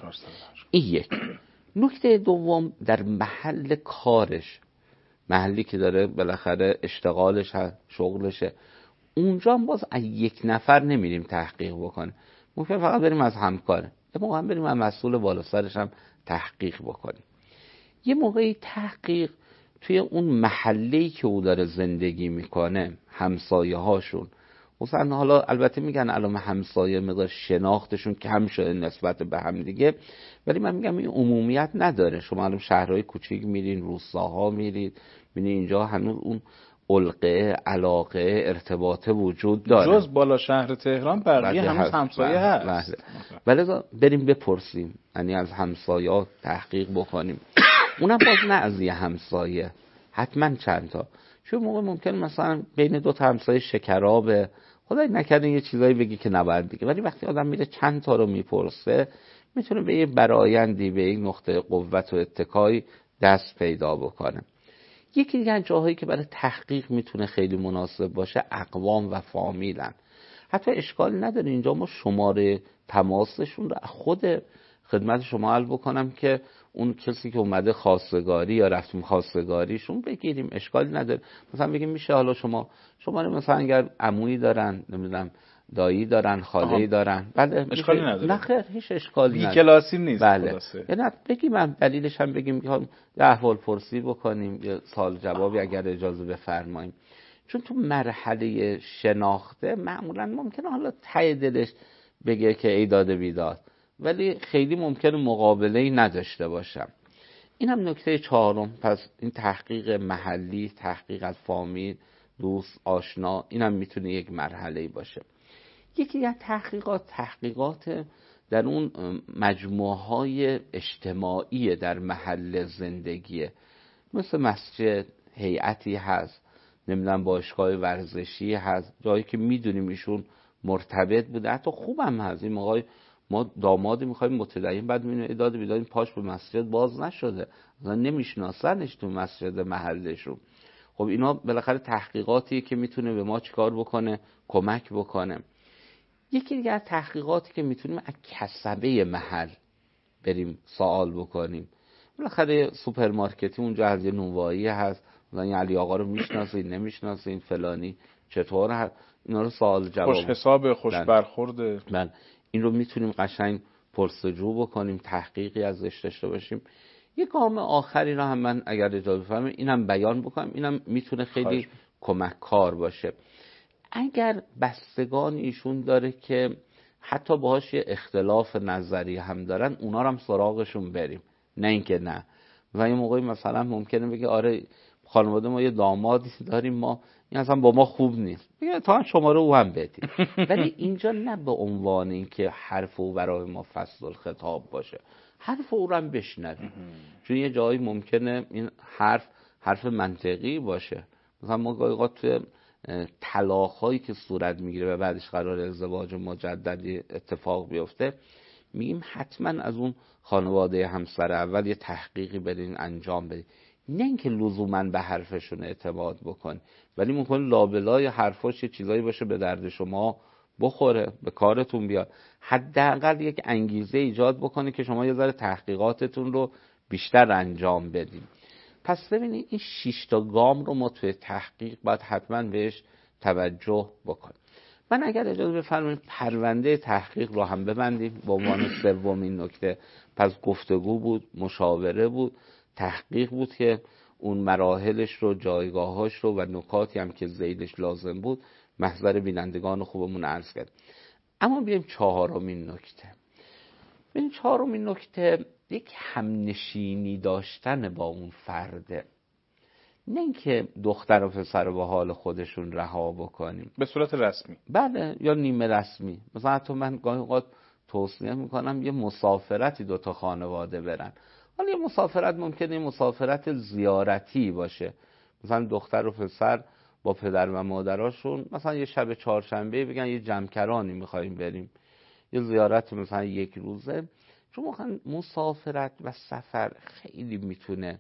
این یک. نکته دوم در محل کارش، محلی که داره بالاخره اشتغالش هست، شغلشه، اونجا هم باز یک نفر نمیریم تحقیق بکنه. ممکن فقط بریم از همکاره، یه موقع هم بریم از مسئول بالا سرش هم تحقیق بکنیم. یه موقعی تحقیق توی اون محله‌ای که او داره زندگی میکنه، همسایه هاشون، مثلا حالا البته میگن علامه همسایه مقدار شناختشون کم شده نسبت به هم دیگه، ولی من میگم این عمومیت نداره. شما الان شهرهای کوچیک میرین، روستاها میرید، ببینید اینجا هنوز اون علقه، علاقه، ارتباطه وجود داره. جز بالا شهر تهران بقیه هنوز همسایه هست. ولی بریم بپرسیم، یعنی از همسایه تحقیق بکنیم. اونم باز نه از یه همسایه، حتما چند تا. چون موقع ممکن مثلا بین دو تا همسایه شکرابه، خدای نکنه یه چیزایی بگی که نباید بگی، ولی وقتی آدم میره چند تا رو میپرسه میتونه به یه برایندی، به این نقطه قوت و اتکای دست پیدا بکنه. یکی دیگه جاهایی که برای تحقیق میتونه خیلی مناسب باشه اقوام و فامیلن. حتی اشکال نداره اینجا ما شماره تماسشون رو خود خدمت شما عرض بکنم که اون کسی که اومده خواستگاری یا رفتیم خواستگاریشون بگیریم، اشکالی نداره. مثلا بگیم میشه حالا شما مثلا اگر عمویی دارن، نمیدونم دایی دارن، خاله‌ای دارن، بله اشکالی نداره. نه خیر، هیچ اشکالی نداره. کلاسی نیست. بله. یعنی بگیم من دلیلش هم بگیم یه احوال پرسی بکنیم، یه سوال جوابی اگر اجازه بفرماییم. چون تو مرحله شناخته معمولا ممکنه حالا ته دلش بگه که ای داده بیداد، ولی خیلی ممکنه مقابله‌ای نداشته باشم. این هم نکته چهارم. پس این تحقیق محلی، تحقیق از فامیل، دوست، آشنا، این هم میتونه یک مرحله‌ای باشه. یکی از تحقیقات در اون مجموعه‌های اجتماعی در محل زندگیه، مثل مسجد، هیئتی هست، نمیدونم باشگاه ورزشی هست، جایی که میدونیم ایشون مرتبط بوده، حتی خوبم هست. این موقع ما دامادی میخوایم متدین، بعد میبینیم ایداد بیداد پاش به مسجد باز نشده، مثلا نمیشناسنش تو مسجد محلشون. خب اینا بالاخره تحقیقاتیه که میتونه به ما چیکار بکنه، کمک بکنه. یکی دیگه از تحقیقاتی که میتونیم از کسبه محل بریم سوال بکنیم. بالاخره سوپرمارکتی اونجا از یه نونوایی هست، مثلا این علی آقا رو میشناسین نمیشناسین، فلانی چطور هست، اینا رو سوال جواب، خوش حساب، خوش برخورده. بله این رو میتونیم قشنگ پرسجو بکنیم، تحقیقی ازش داشته باشیم. یه گام آخری رو هم من اگر اجازه بفرمایید اینم بیان بکنم، اینم میتونه خیلی کمک کار باشه. اگر بستگان ایشون داره که حتی باهاش یه اختلاف نظری هم دارن، اونا رو هم سراغشون بریم، نه اینکه نه. و یه موقعی مثلا ممکنه بگه آره خانواده ما یه دامادی داریم، ما این اصلا با ما خوب نیست، بگه تا شماره او هم بدید. ولی اینجا نه به عنوان این که حرف او برای ما فصل الخطاب باشه، حرف او رو هم بشنویم. چون یه جایی ممکنه این حرف منطقی باشه. مثلا ما گاهی اوقات توی طلاق‌هایی که صورت میگیره و بعدش قرار ازدواج مجددی اتفاق بیفته، میگیم حتما از اون خانواده همسر اول یه تحقیقی برین انجام بدین. نه اینکه لزوما به حرفشون اعتماد بکن، ولی ممکن لابلای حرفاش یه چیزایی باشه به درد شما بخوره، به کارتون بیاد. حداقل یک انگیزه ایجاد بکنه که شما یه ذره تحقیقاتتون رو بیشتر انجام بدین. پس ببینید این 6 تا گام رو ما توی تحقیق باید حتما بهش توجه بکنیم. من اگر اجازه بفرمایید پرونده تحقیق رو هم ببندیم به عنوان سومین نکته. پس گفتگو بود، مشاوره بود، تحقیق بود که اون مراحلش رو، جایگاهاش رو و نکاتی هم که زیدش لازم بود محضر بینندگان خوبمون عرض کرد. اما بیایم چهارمین نکته. این چهارمین نکته یک همنشینی داشتن با اون فرده. نه اینکه دختر و پسر رو به حال خودشون رها بکنیم به صورت رسمی، بله، یا نیمه رسمی. مثلا حتی من گاهی اوقات توصیه میکنم یه مسافرتی دوتا خانواده برن. حالا یه مسافرت ممکنه مسافرت زیارتی باشه، مثلا دختر و پسر با پدر و مادراشون مثلا یه شب چهارشنبه بگن یه جمکرانی میخوایم بریم، یه زیارت مثلا 1 روزه. چون واقعا مسافرت و سفر خیلی میتونه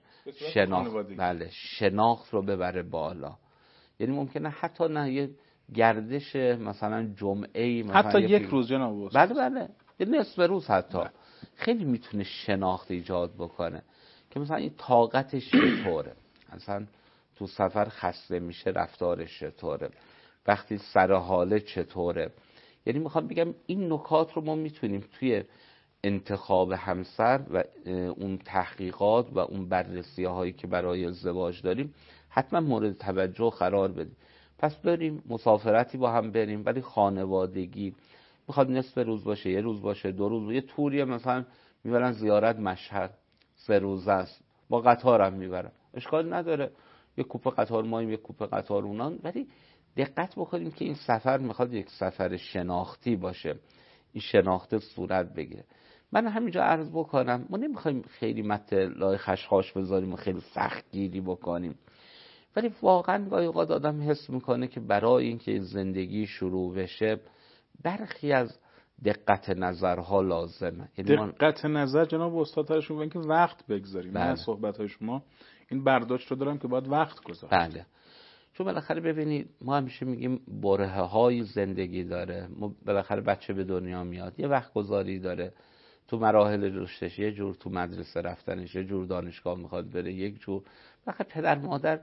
شناخت رو ببره بالا. یعنی ممکنه حتی نه یه گردش مثلا جمعه‌ای، مثلا حتی 1 روز جناب استاد، بله یه نصف روز حتی خیلی میتونه شناخت ایجاد بکنه که مثلا این طاقتش چطوره، مثلا تو سفر خسته میشه رفتارش چطوره، وقتی سر حاله چطوره. یعنی میخوام بگم این نکات رو ما میتونیم توی انتخاب همسر و اون تحقیقات و اون بررسی هایی که برای ازدواج داریم حتما مورد توجه قرار بدیم. پس بریم مسافرتی با هم بریم، ولی خانوادگی، میخواد نصف روز باشه، 1 روز باشه، 2 روز، یه توریه مثلا میبرن زیارت مشهد 3 روزه است، با قطار هم میبرن، اشکال نداره، یه کوپه قطار ماییم یه کوپه قطار اونان. ولی دقت بکنیم که این سفر میخواد یک سفر شناختی باشه، این شناخت صورت بگیره. من همینجا عرض بکنم ما نمیخوایم خیلی مطلع خشخاش بذاریم و خیلی سخت گیری بکنیم، ولی واقعا گاهی اوقات آدم حس میکنه که برای اینکه زندگی شروع بشه برخی از دقت نظرها لازمه. دقت نظر جناب استاد ترشون میگن که وقت بگذاریم. بله. من از صحبت‌های شما این برداشت رو دارم که باید وقت گذاشت. بله. چون بالاخره ببینید ما همیشه میگیم برهه‌های زندگی داره، ما بالاخره بچه به دنیا میاد یه وقت گذاری داره، تو مراحل رشدش یه جور، تو مدرسه رفتنش یه جور، دانشگاه میخواد بره یک جور. بالاخره پدر مادر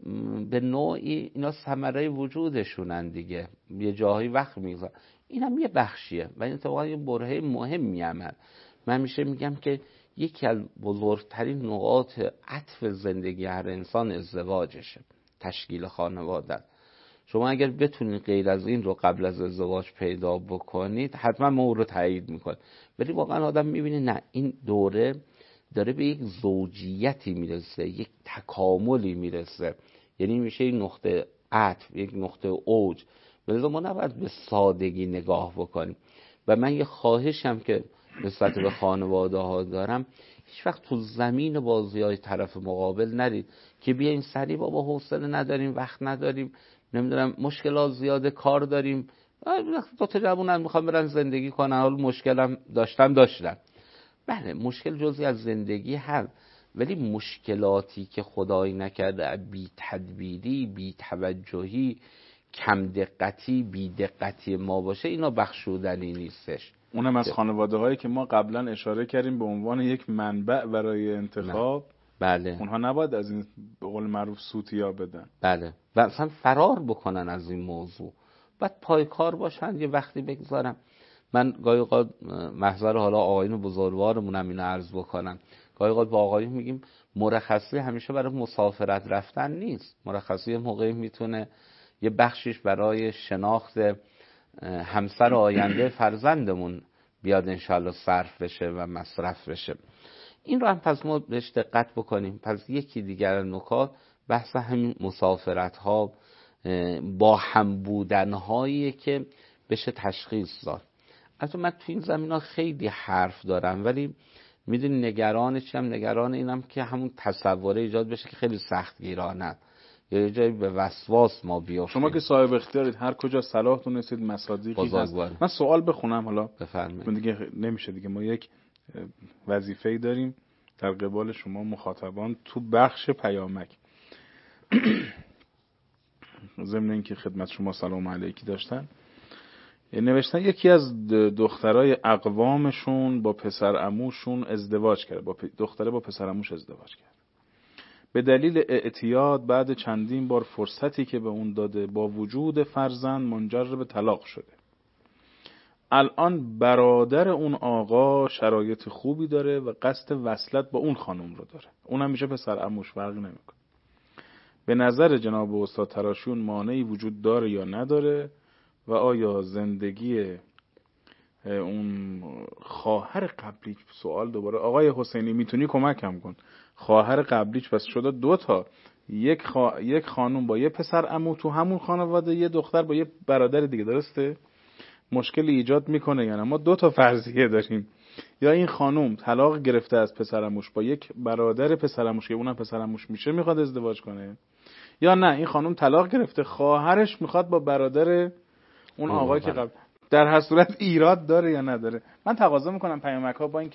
به نوعی اینا ثمره وجودشونن دیگه، یه جاهایی وقت میگذارن، اینم یه بخشیه و این اتفاقا یه برهه مهمی هم هست. من همیشه میگم که یکی از بزرگترین نقاط عطف زندگی هر انسان ازدواجشه، تشکیل خانواده. شما اگر بتونید غیر از این رو قبل از ازدواج پیدا بکنید حتما ما او رو تایید میکنیم. ولی واقعا آدم میبینه نه، این دوره داره به یک زوجیتی میرسه، یک تکاملی میرسه، یعنی میشه یک نقطه عطف، یک نقطه اوج. ولذا ما نباید به سادگی نگاه بکنیم. و من یه خواهشم که نسبت به خانواده ها دارم، هیچ وقت تو زمین بازی های طرف مقابل نرید که بیاین سریع بابا حوصله نداریم، وقت نداریم، نمیدونم مشکلات زیاده، کار داریم، دو تا جوونن میخوام برن زندگی کنن، حالا مشکلم داشتن. بله مشکل جزئی از زندگی هست، ولی مشکلاتی که خدایی نکرده بی تدبیری، بی توجهی، کم دقتی، بی دقتی ما باشه، اینا بخشودنی نیستش. اونم از خانواده هایی که ما قبلا اشاره کردیم به عنوان یک منبع برای انتخاب. بله. اونها نباید از این به قول معروف سوتیا بدن. بله. و اصلا فرار بکنن از این موضوع. بعد پایکار باشن، یه وقتی بگذارم. من گاهی اوقات محضر حالا آقایون بزرگوارمونم اینو عرض بکنم. گاهی اوقات با آقایون میگیم مرخصی همیشه برای مسافرت رفتن نیست. مرخصی موقعی میتونه یه بخشش برای شناخت همسر آینده فرزندمون بیاد انشالله صرف بشه و مصرف بشه. این رو هم پس ما بهش دقت بکنیم. پس یکی دیگر نکات بحث همین مسافرت ها با هم بودن هایی که بشه تشخیص داد. البته من تو این زمین ها خیلی حرف دارم، ولی میدونی نگران چیم؟ نگران اینم که همون تصوره ایجاد بشه که خیلی سختگیرانه یا یه جایی به وسواس ما بیافتیم. شما که صاحب اختیارید، هر کجا صلاح دونستید مصادیقی هست. من سوال بخونم حالا بفرمایید. دیگه نمیشه دیگه، ما یک وظیفه‌ای داریم در قبال شما مخاطبان تو بخش پیامک. ضمن اینکه خدمت شما سلام علیکی داشتن، نوشتن یکی از دخترای اقوامشون با پسر عموشون ازدواج کرد، دختره با پسر عموش ازدواج کرد. به دلیل اعتیاد بعد چندین بار فرصتی که به اون داده با وجود فرزند منجر به طلاق شده. الان برادر اون آقا شرایط خوبی داره و قصد وصلت با اون خانم رو داره، اونم میشه پسر عموش، فرقی نمیکنه. به نظر جناب استاد تراشیون مانعی وجود داره یا نداره و آیا زندگی اون خواهر قبلیچ، سوال دوباره آقای حسینی میتونی کمکم کن، خواهر قبلیچ پس شده 2 تا، یک خانم با یه پسر عمو تو همون خانواده، یه دختر با یه برادر دیگه، درسته؟ مشکلی ایجاد میکنه یعنی ما 2 تا فرضیه داریم، یا این خانم طلاق گرفته از پسر عموش با یک برادر پسر عموش که اونم پسر عموش میشه میخواد ازدواج کنه، یا نه این خانم طلاق گرفته خواهرش میخواد با برادر اون آقای که قبل. در هر صورت ایراد داره یا نداره؟ من تقاضا میکنم پیامک ها با این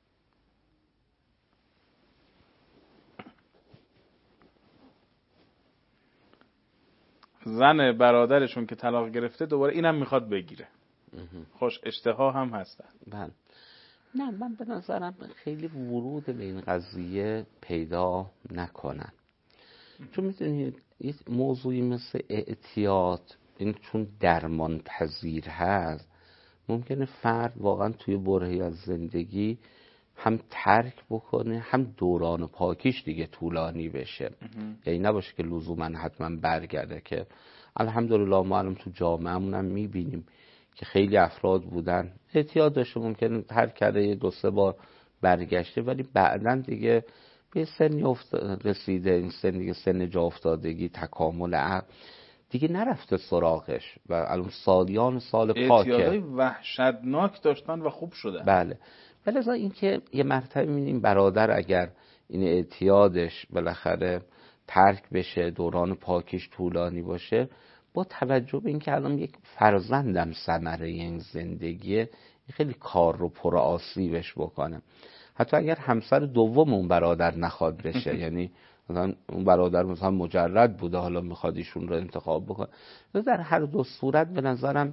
زن برادرشون که طلاق گرفته دوباره اینم میخواد بگیره، خوش اشتها هم هستن. بله. نه من به نظرم خیلی ورود به این قضیه پیدا نکنن، چون میدونید یه موضوعی مثل اعتیاد این چون درمان پذیر هست، ممکنه فرد واقعا توی برهه‌ای از زندگی هم ترک بکنه، هم دوران پاکیش دیگه طولانی بشه. یعنی نباشه که لزوما حتما برگرده، که الحمدلله ما الان تو جامعه‌مون هم میبینیم که خیلی افراد بودن اعتیاد داشته، ممکنه ترک کرده 2-3 بار برگشته، ولی بعدن دیگه به سنی رسیده، این سن دیگه سن جا افتادگی، تکامل عقل، دیگه نرفته سراغش و الان سالیان سال پاکه. اعتیادهای وحشتناک داشتن و خوب شدن. بله. ولی این که یه مرتبه می‌بینیم برادر اگر این اعتیادش بالاخره ترک بشه، دوران پاکیش طولانی باشه، با توجه به اینکه الان یک فرزندم ثمره این زندگیه، خیلی کار رو پر آسیبش بکنه. حتی اگر همسر دوم اون برادر نخواد بشه، یعنی مثلا اون برادر مثلا مجرد بوده حالا میخواد ایشون رو انتخاب بکنه، در هر دو صورت به نظرم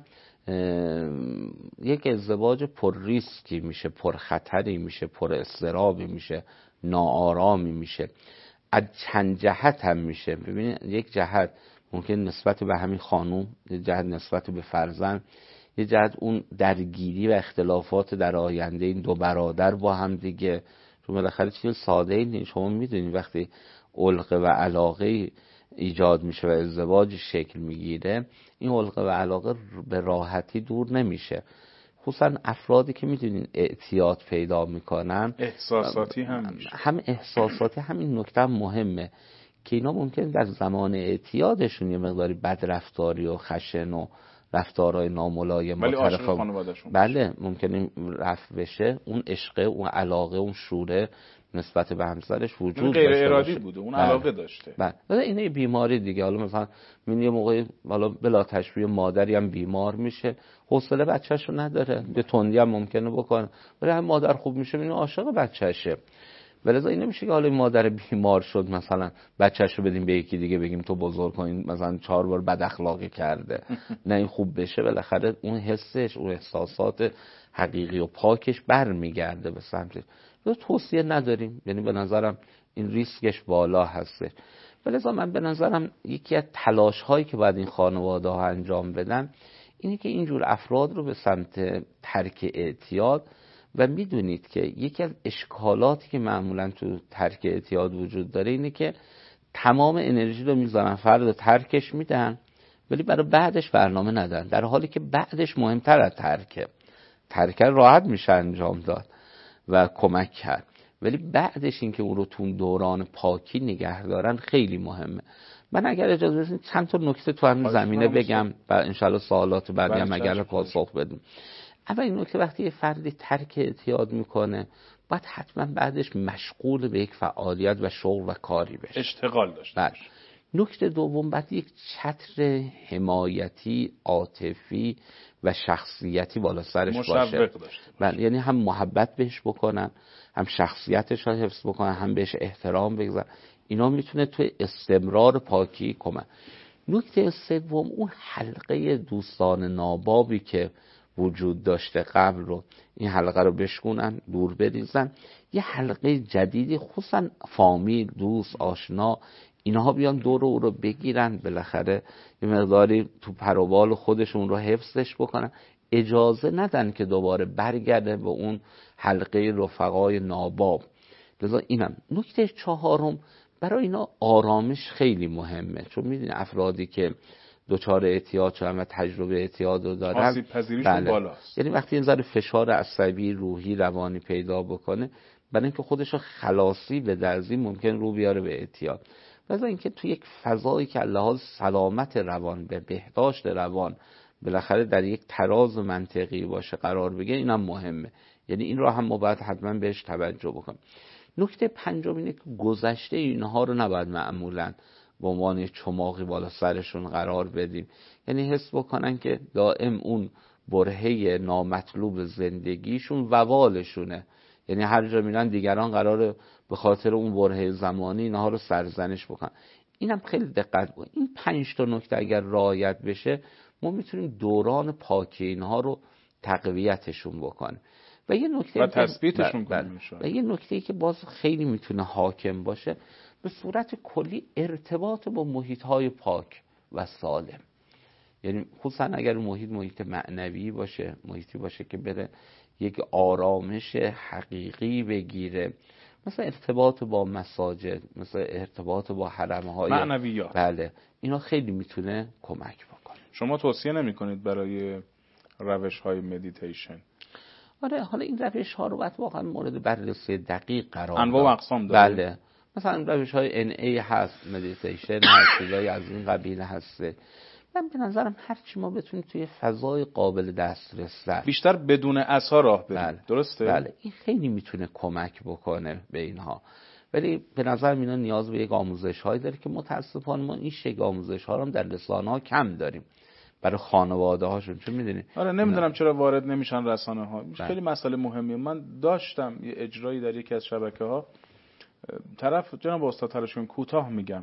یک ازدواج پر ریسکی میشه، پر خطری میشه، پر اضطرابی میشه، ناآرامی میشه. از چند جهت هم میشه. ببینید یک جهت ممکن نسبت به همین خانوم، یک جهت نسبت به فرزند، یه جهت اون درگیری و اختلافات در آینده این دو برادر با هم دیگه. چون بالاخره چیز ساده ای نیست. شما میدونید وقتی علقه و علاقه ایجاد میشه و ازدواج شکل میگیره، این علقه و علاقه به راحتی دور نمیشه. خصوصا افرادی که میدونین اعتیاد پیدا میکنن، احساساتی هم میشه. هم احساساتی، همین نکته مهمه که اینا ممکن در زمان اعتیادشون یه مقداری بدرفتاری و خشن و رفتارهای ناملایم با طرف خانواده‌شون، بله ممکنه رفع بشه. اون عشقه، اون علاقه، اون شوره نسبت به همسرش وجود داشته، غیر ارادی بوده، اون علاقه داشته. بله اینه بیماری دیگه. حالا مثلا من یه موقعی حالا بلا تشبیه مادری هم بیمار میشه، حوصله بچه‌شو نداره، به تندی هم ممکنه بکنه، ولی هم مادر خوب میشه این عاشق بچه‌شه. ولذا این نمیشه که حالا این مادر بیمار شد مثلا بچه‌شو بدیم به یکی دیگه بگیم تو بزرگ کن، مثلا 4 بار بد اخلاقی کرده، نه این خوب بشه. بالاخره اون حسش، اون احساسات حقیقی و پاکش برمیگرده به سمتش. توصیه نداریم، یعنی به نظرم این ریسکش بالا هسته. ولذا من به نظرم یکی از تلاش هایی که باید این خانواده ها انجام بدن اینه که اینجور افراد رو به سمت ترک اعتیاد، و میدونید که یکی از اشکالاتی که معمولا تو ترک اعتیاد وجود داره اینه که تمام انرژی رو میذارن فرد رو ترکش میدن، ولی برای بعدش برنامه ندارن، در حالی که بعدش مهمتر از ترک راحت میشه انجام داد و کمک کرد، ولی بعدش این که اون رو تو دوران پاکی نگه دارن خیلی مهمه. من اگر اجازه بدید چند تا نکته تو همین زمینه بگم و انشالله سوالات بعدی هم اگر پاسخ بدیم. اولین نکته وقتی یه فردی ترک اعتیاد میکنه باید حتما بعدش مشغول به یک فعالیت و شغل و کاری بشه، اشتغال داشته باشه. نکته دوم باید یک چتر حمایتی عاطفی و شخصیتی بالا سرش باشه. یعنی هم محبت بهش بکنن، هم شخصیتش رو حفظ بکنن، هم بهش احترام بگذارن. اینا میتونه توی استمرار پاکی کمک. نکته سوم اون حلقه دوستان نابابی که وجود داشته قبل رو، این حلقه رو بشکنن، دور بریزن، یه حلقه جدیدی خصوصا فامیل، دوست، آشنا، اینها بیان دور او رو بگیرن، بالاخره یه مقداری تو پروبال خودشون رو حفظش بکنن، اجازه ندن که دوباره برگرده به اون حلقه رفقای ناباب. لذا اینم نکته چهارم، برای اینا آرامش خیلی مهمه، چون میدونی افرادی که دچار اعتیاد شدن و تجربه اعتیاد رو دارن، آسیب پذیریشون بالاست. یعنی وقتی این ذره فشار عصبی، روحی، روانی پیدا بکنه، برای اینکه خودش رو خلاصی بده از این ممکن رو بیاره به اعتیاد. لذا اینکه تو یک فضایی که لحاظ سلامت روان، به بهداشت روان بالاخره در یک تراز منطقی باشه قرار بگیره، اینم مهمه. یعنی این رو هم ما باید حتما بهش توجه بکنیم. نکته پنجم اینه که گذشته اینها رو نباید معمولاً به عنوان چماقی بالا سرشون قرار بدیم. یعنی حس بکنن که دائم اون برهه نامطلوب زندگیشون وبالشونه، یعنی هر جا میرن دیگران قراره به خاطر اون برهه زمانی اینها رو سرزنش بکنن. اینم خیلی دقت کنید. این 5 تا نکته اگر رعایت بشه ما میتونیم دوران پاکی اینها رو تقویتشون بکنیم. و یه نکته و تثبیتشون کنیم. و یه نکته‌ای که باز خیلی میتونه حاکم باشه، به صورت کلی ارتباط با محیط‌های پاک و سالم. یعنی خصوصا اگر محیط معنوی باشه، محیطی باشه که بره یک آرامش حقیقی بگیره، مثل ارتباط با مساجد، مثل ارتباط با حرم‌های معنویات. بله، اینا خیلی میتونه کمک بکنه. شما توصیه نمی‌کنید برای روش‌های مدیتیشن؟ آره، حالا این روش‌ها رو باید واقعا مورد بررسی دقیق قرار بدیم. انواع و اقسام داره. بله، مثلا روش‌های NA هست، مدیتیشن هست، چیزای از این قبیل هسته. من به نظرم هرچی ما بتونیم توی فضای قابل دسترس بیشتر بدون عصا راه بریم. بله. درسته؟ بله، این خیلی میتونه کمک بکنه به اینها. ولی به نظر اینا نیاز به یک آموزش‌هایی داره که متأسفانه ما این شکل آموزش‌ها رو هم در رسانه‌ها کم داریم برای خانواده‌هاشون. چون می‌دونی آره، نمیدونم چرا وارد نمیشن رسانه‌ها. خیلی مسئله مهمیه. من داشتم یه اجرایی در یکی از شبکه‌ها، طرف جناب استاد تراشون کوتاه میگم،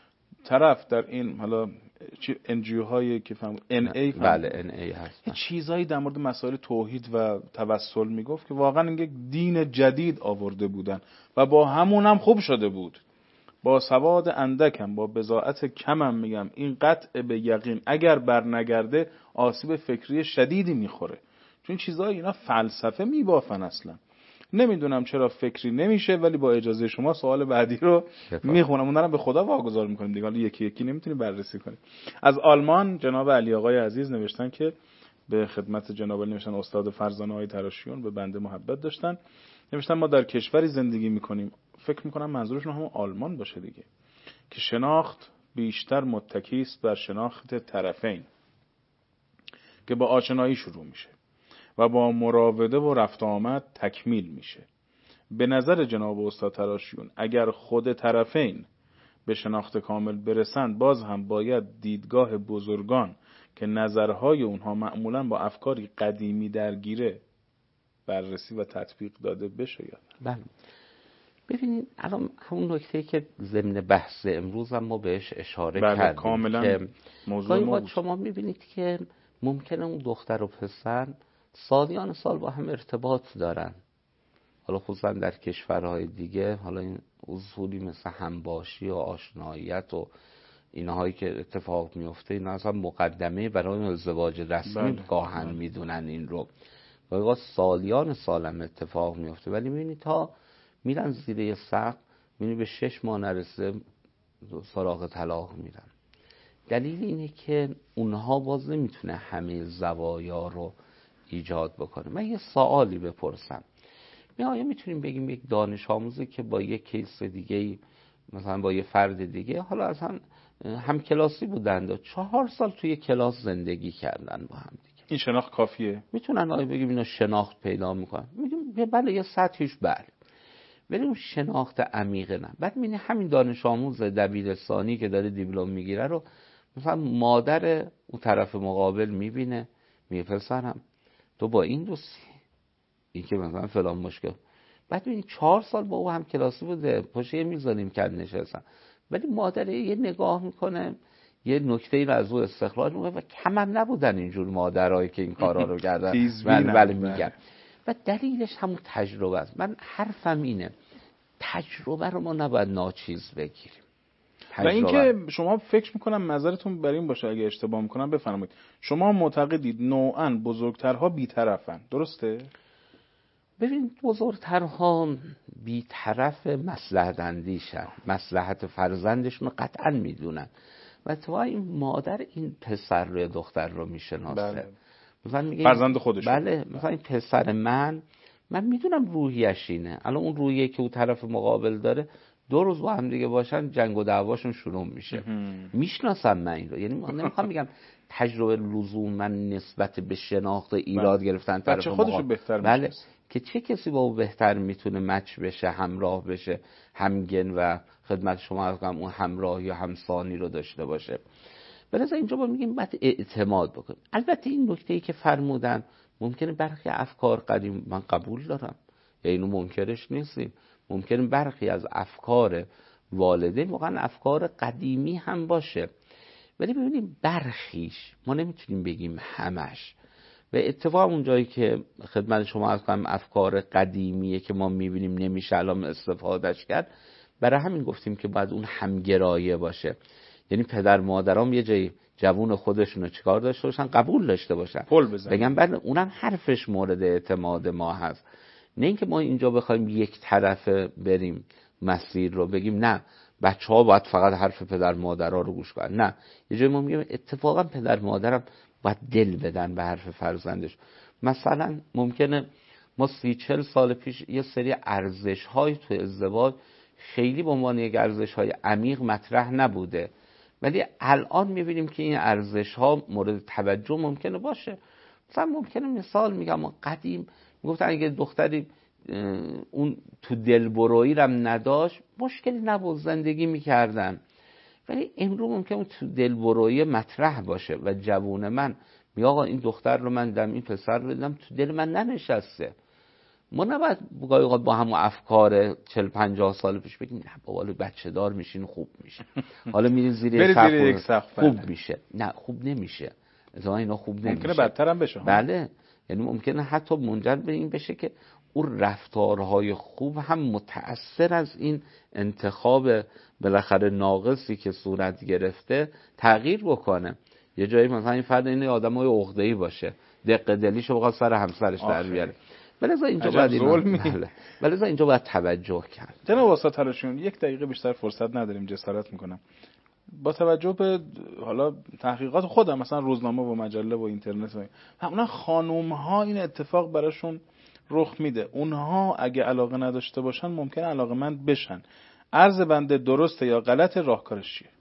طرف در این حالا NGO هایی که NA بله NA هست، یه چیزایی در مورد مسائل توحید و توسل میگفت که واقعا یک دین جدید آورده بودن و با همون هم خوب شده بود، با سواد اندکم، با بضاعت کمم میگم، این قطع به یقین اگر برنگرده آسیب فکری شدیدی میخوره. چون چیزایی اینا فلسفه میبافن اصلا. نمیدونم چرا فکری نمیشه، ولی با اجازه شما سوال بعدی رو میخونم. اون رو به خدا واگذار میکنیم دیگه، حالا یکی یکی نمیتونیم بررسی کنیم. از آلمان جناب علی آقای عزیز نوشتن که به خدمت جناب نوشتن استاد فرزانه های تراشیون به بنده محبت داشتن. نوشتن ما در کشوری زندگی میکنیم، فکر میکنم منظورشون هم آلمان باشه دیگه، که شناخت بیشتر متکی است بر شناخت طرفین که با آشنایی شروع میشه و با مراوده و رفت آمد تکمیل میشه. به نظر جناب استاد تراشیون اگر خود طرفین به شناخت کامل برسند، باز هم باید دیدگاه بزرگان که نظرهای اونها معمولا با افکاری قدیمی درگیره بررسی و تطبیق داده بشه. یا بله، ببینید الان همون نکته که ضمن بحث امروز هم ما بهش اشاره کردیم کاملا که موضوع شما میبینید که ممکنه اون دختر و پسر سالیان سال با هم ارتباط دارن، حالا خصوصا در کشورهای دیگه، حالا این اصولی مثل همباشی و آشناییت و اینهایی که اتفاق میفته، اینا اصلا مقدمه برای ازدواج رسمی گاهن میدونن این رو، و سالیان سالم اتفاق میفته، ولی میبینی تا میرن زیر یه سقف، میبینی به 6 ماه نرسه سراغ طلاق میرن. دلیل اینه که اونها باز نمیتونه همه زوایا رو ایجاد بکنه. من یه سوالی بپرسم، آیا میتونیم بگیم یک دانش آموزی که با یک کیس دیگه، مثلا با یه فرد دیگه، حالا اصلا هم کلاسی بودند و 4 سال توی کلاس زندگی کردن با هم دیگه، این شناخت کافیه؟ میتونن آیا بگیم اینا شناخت پیدا میکنن؟ میگیم بله یه سطحیش بله، ولی اون شناخت عمیقه نه. بعد میبینی همین دانش آموز دبیرستانی که داره دیپلم میگیره رو مثلا مادر اون طرف مقابل میبینه، میگه پسرم تو با این دوستی، این که مثلا فلان مشکل، بعد ببین 4 سال با او هم کلاسی بوده، پشت یه میزانیم کرد نشستن، ولی مادر یه نگاه میکنه یه نکته رو از او استخراج میکنه و کم هم نبودن اینجور مادرایی که این کارا رو کردن. ولی میگن و دلیلش همون تجربه است. من حرفم اینه تجربه رو ما نباید ناچیز بگیریم. و اینکه شما فکر میکنم نظرتون بر این باشه، اگه اشتباه میکنم بفرمایید، شما معتقدید نوعاً بزرگترها بی‌طرفن، درسته؟ ببین بزرگترها بی‌طرف مصلحت اندیشن، مصلحت فرزندشون رو قطعاً میدونن و تو این مادر این پسر رو یا دختر رو میشناسه. بله. مثلا میگه فرزند خودش. بله مثلا این پسر من میدونم روحیش اینه، الان اون روحیه که اون طرف مقابل داره 2 روز با هم دیگه باشن جنگ و دعواشون شروع میشه. میشناسم من این رو، یعنی نمیخوام بگم تجربه لزوما نسبت به شناخت ایراد گرفتن طرف خودشو بهتر بله که چه کسی با او بهتر میتونه مچ بشه، همراه بشه، همگن و خدمت شما عرض کنم اون همراه یا همسانی رو داشته باشه. بلکه اینجا با میگیم باید اعتماد بکنیم. البته این نکته‌ای که فرمودن ممکنه برخی افکار قدیم من قبول دارم، اینو منکرش نیستیم، ممکنه برخی از افکار والدین واقعا افکار قدیمی هم باشه، ولی ببینیم برخیش ما نمیتونیم بگیم همش. و اتفاق اون جایی که خدمت شما عرض کنم افکار قدیمیه که ما میبینیم نمیشه الان استفادهش کرد، برای همین گفتیم که باید اون همگرایه باشه. یعنی پدر مادرام یه جایی جوون خودشونو چیکار داشته باشن، قبول داشته باشن، بگم بله اونم حرفش مورد اعتماد ما هست، نه اینکه ما اینجا بخوایم یک طرفه بریم مسیر رو بگیم نه بچه‌ها باید فقط حرف پدر مادرها رو گوش کنن. نه، یه جایی ما میگیم اتفاقا پدر مادرم باید دل بدن به حرف فرزندش. مثلا ممکنه ما 30-40 سال پیش یه سری ارزش‌های تو ازدواج خیلی به عنوان یک ارزش‌های عمیق مطرح نبوده، ولی الان می‌بینیم که این ارزش‌ها مورد توجه ممکنه باشه. مثلا ممکنه مثال میگم قدیم میگفتن اگه دختری اون تو دلبرویی رم نداشت مشکلی نبود، زندگی میکردن، ولی امروز ممکنه اون تو دلبرویی مطرح باشه و جوون من میگه آقا این دختر رو من دیدم، این پسر رو دیدم، تو دل من ننشسته. ما نباید با همون افکار 40-50 سال پیش بگیم نه بابا بچه دار میشین خوب میشه، حالا میرین زیر یک سقف خوب میشه. نه خوب نمیشه، اینا خوب نمیشه، ممکنه بدتر هم بشه. بله، یعنی ممکنه حتی منجر به این بشه که اون رفتارهای خوب هم متأثر از این انتخاب بالاخره ناقصی که صورت گرفته تغییر بکنه. یه جایی مثلا این فرد این آدمای عقده‌ای باشه، دق دلیشو بخواد سر همسرش در بیاره، بلذا اینجا باید توجه کرد. جناب استاد تراشیون 1 دقیقه بیشتر فرصت نداریم، جسارت میکنم با توجه به حالا تحقیقات خودم مثلا روزنامه و مجله و اینترنت و همون خانوم ها این اتفاق براشون رخ میده، اونها اگه علاقه نداشته باشن ممکنه علاقه‌مند بشن. عرض بنده درسته یا غلط، راهکارش چیه؟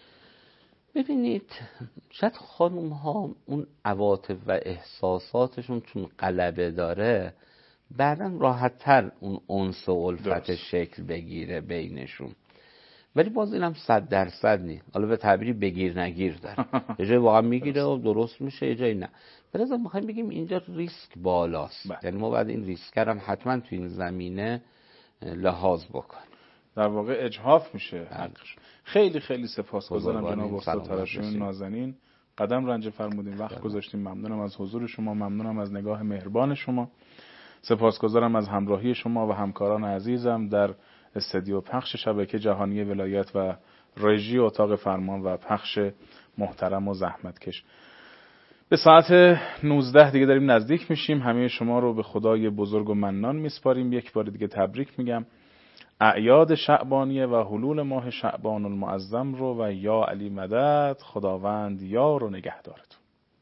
ببینید شاید خانوم ها اون عواطف و احساساتشون چون غلبه داره بعداً راحت تر اون انس و الفت شکل بگیره بینشون، ولی باز اینم 100% نیست. حالا به تعبیری بگیر نگیر داره، یه جایی واقعا میگیره و درست میشه، یه جایی نه. بلازم میخوایم بگیم اینجا ریسک بالاست، یعنی ما باید این ریسک هم حتما تو این زمینه لحاظ بکنیم. در واقع اجحاف میشه حقش. خیلی خیلی سپاسگزارم جناب استاد تراشیون نازنین، قدم رنج فرمودین، وقت گذاشتین. ممنونم از حضور شما، ممنونم از نگاه مهربان شما، سپاسگزارم از همراهی شما و همکاران عزیزم در استودیو پخش شبکه جهانی ولایت و رژی اتاق فرمان و پخش محترم و زحمتکش. به ساعت 19 دیگه داریم نزدیک میشیم. همه شما رو به خدای بزرگ و منان میسپاریم. یک بار دیگه تبریک میگم. اعیاد شعبانیه و حلول ماه شعبان المعظم رو و یا علی مدد، خداوند یار و نگهدارتون.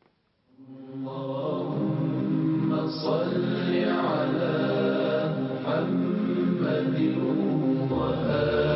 اللهم صل علی محمد و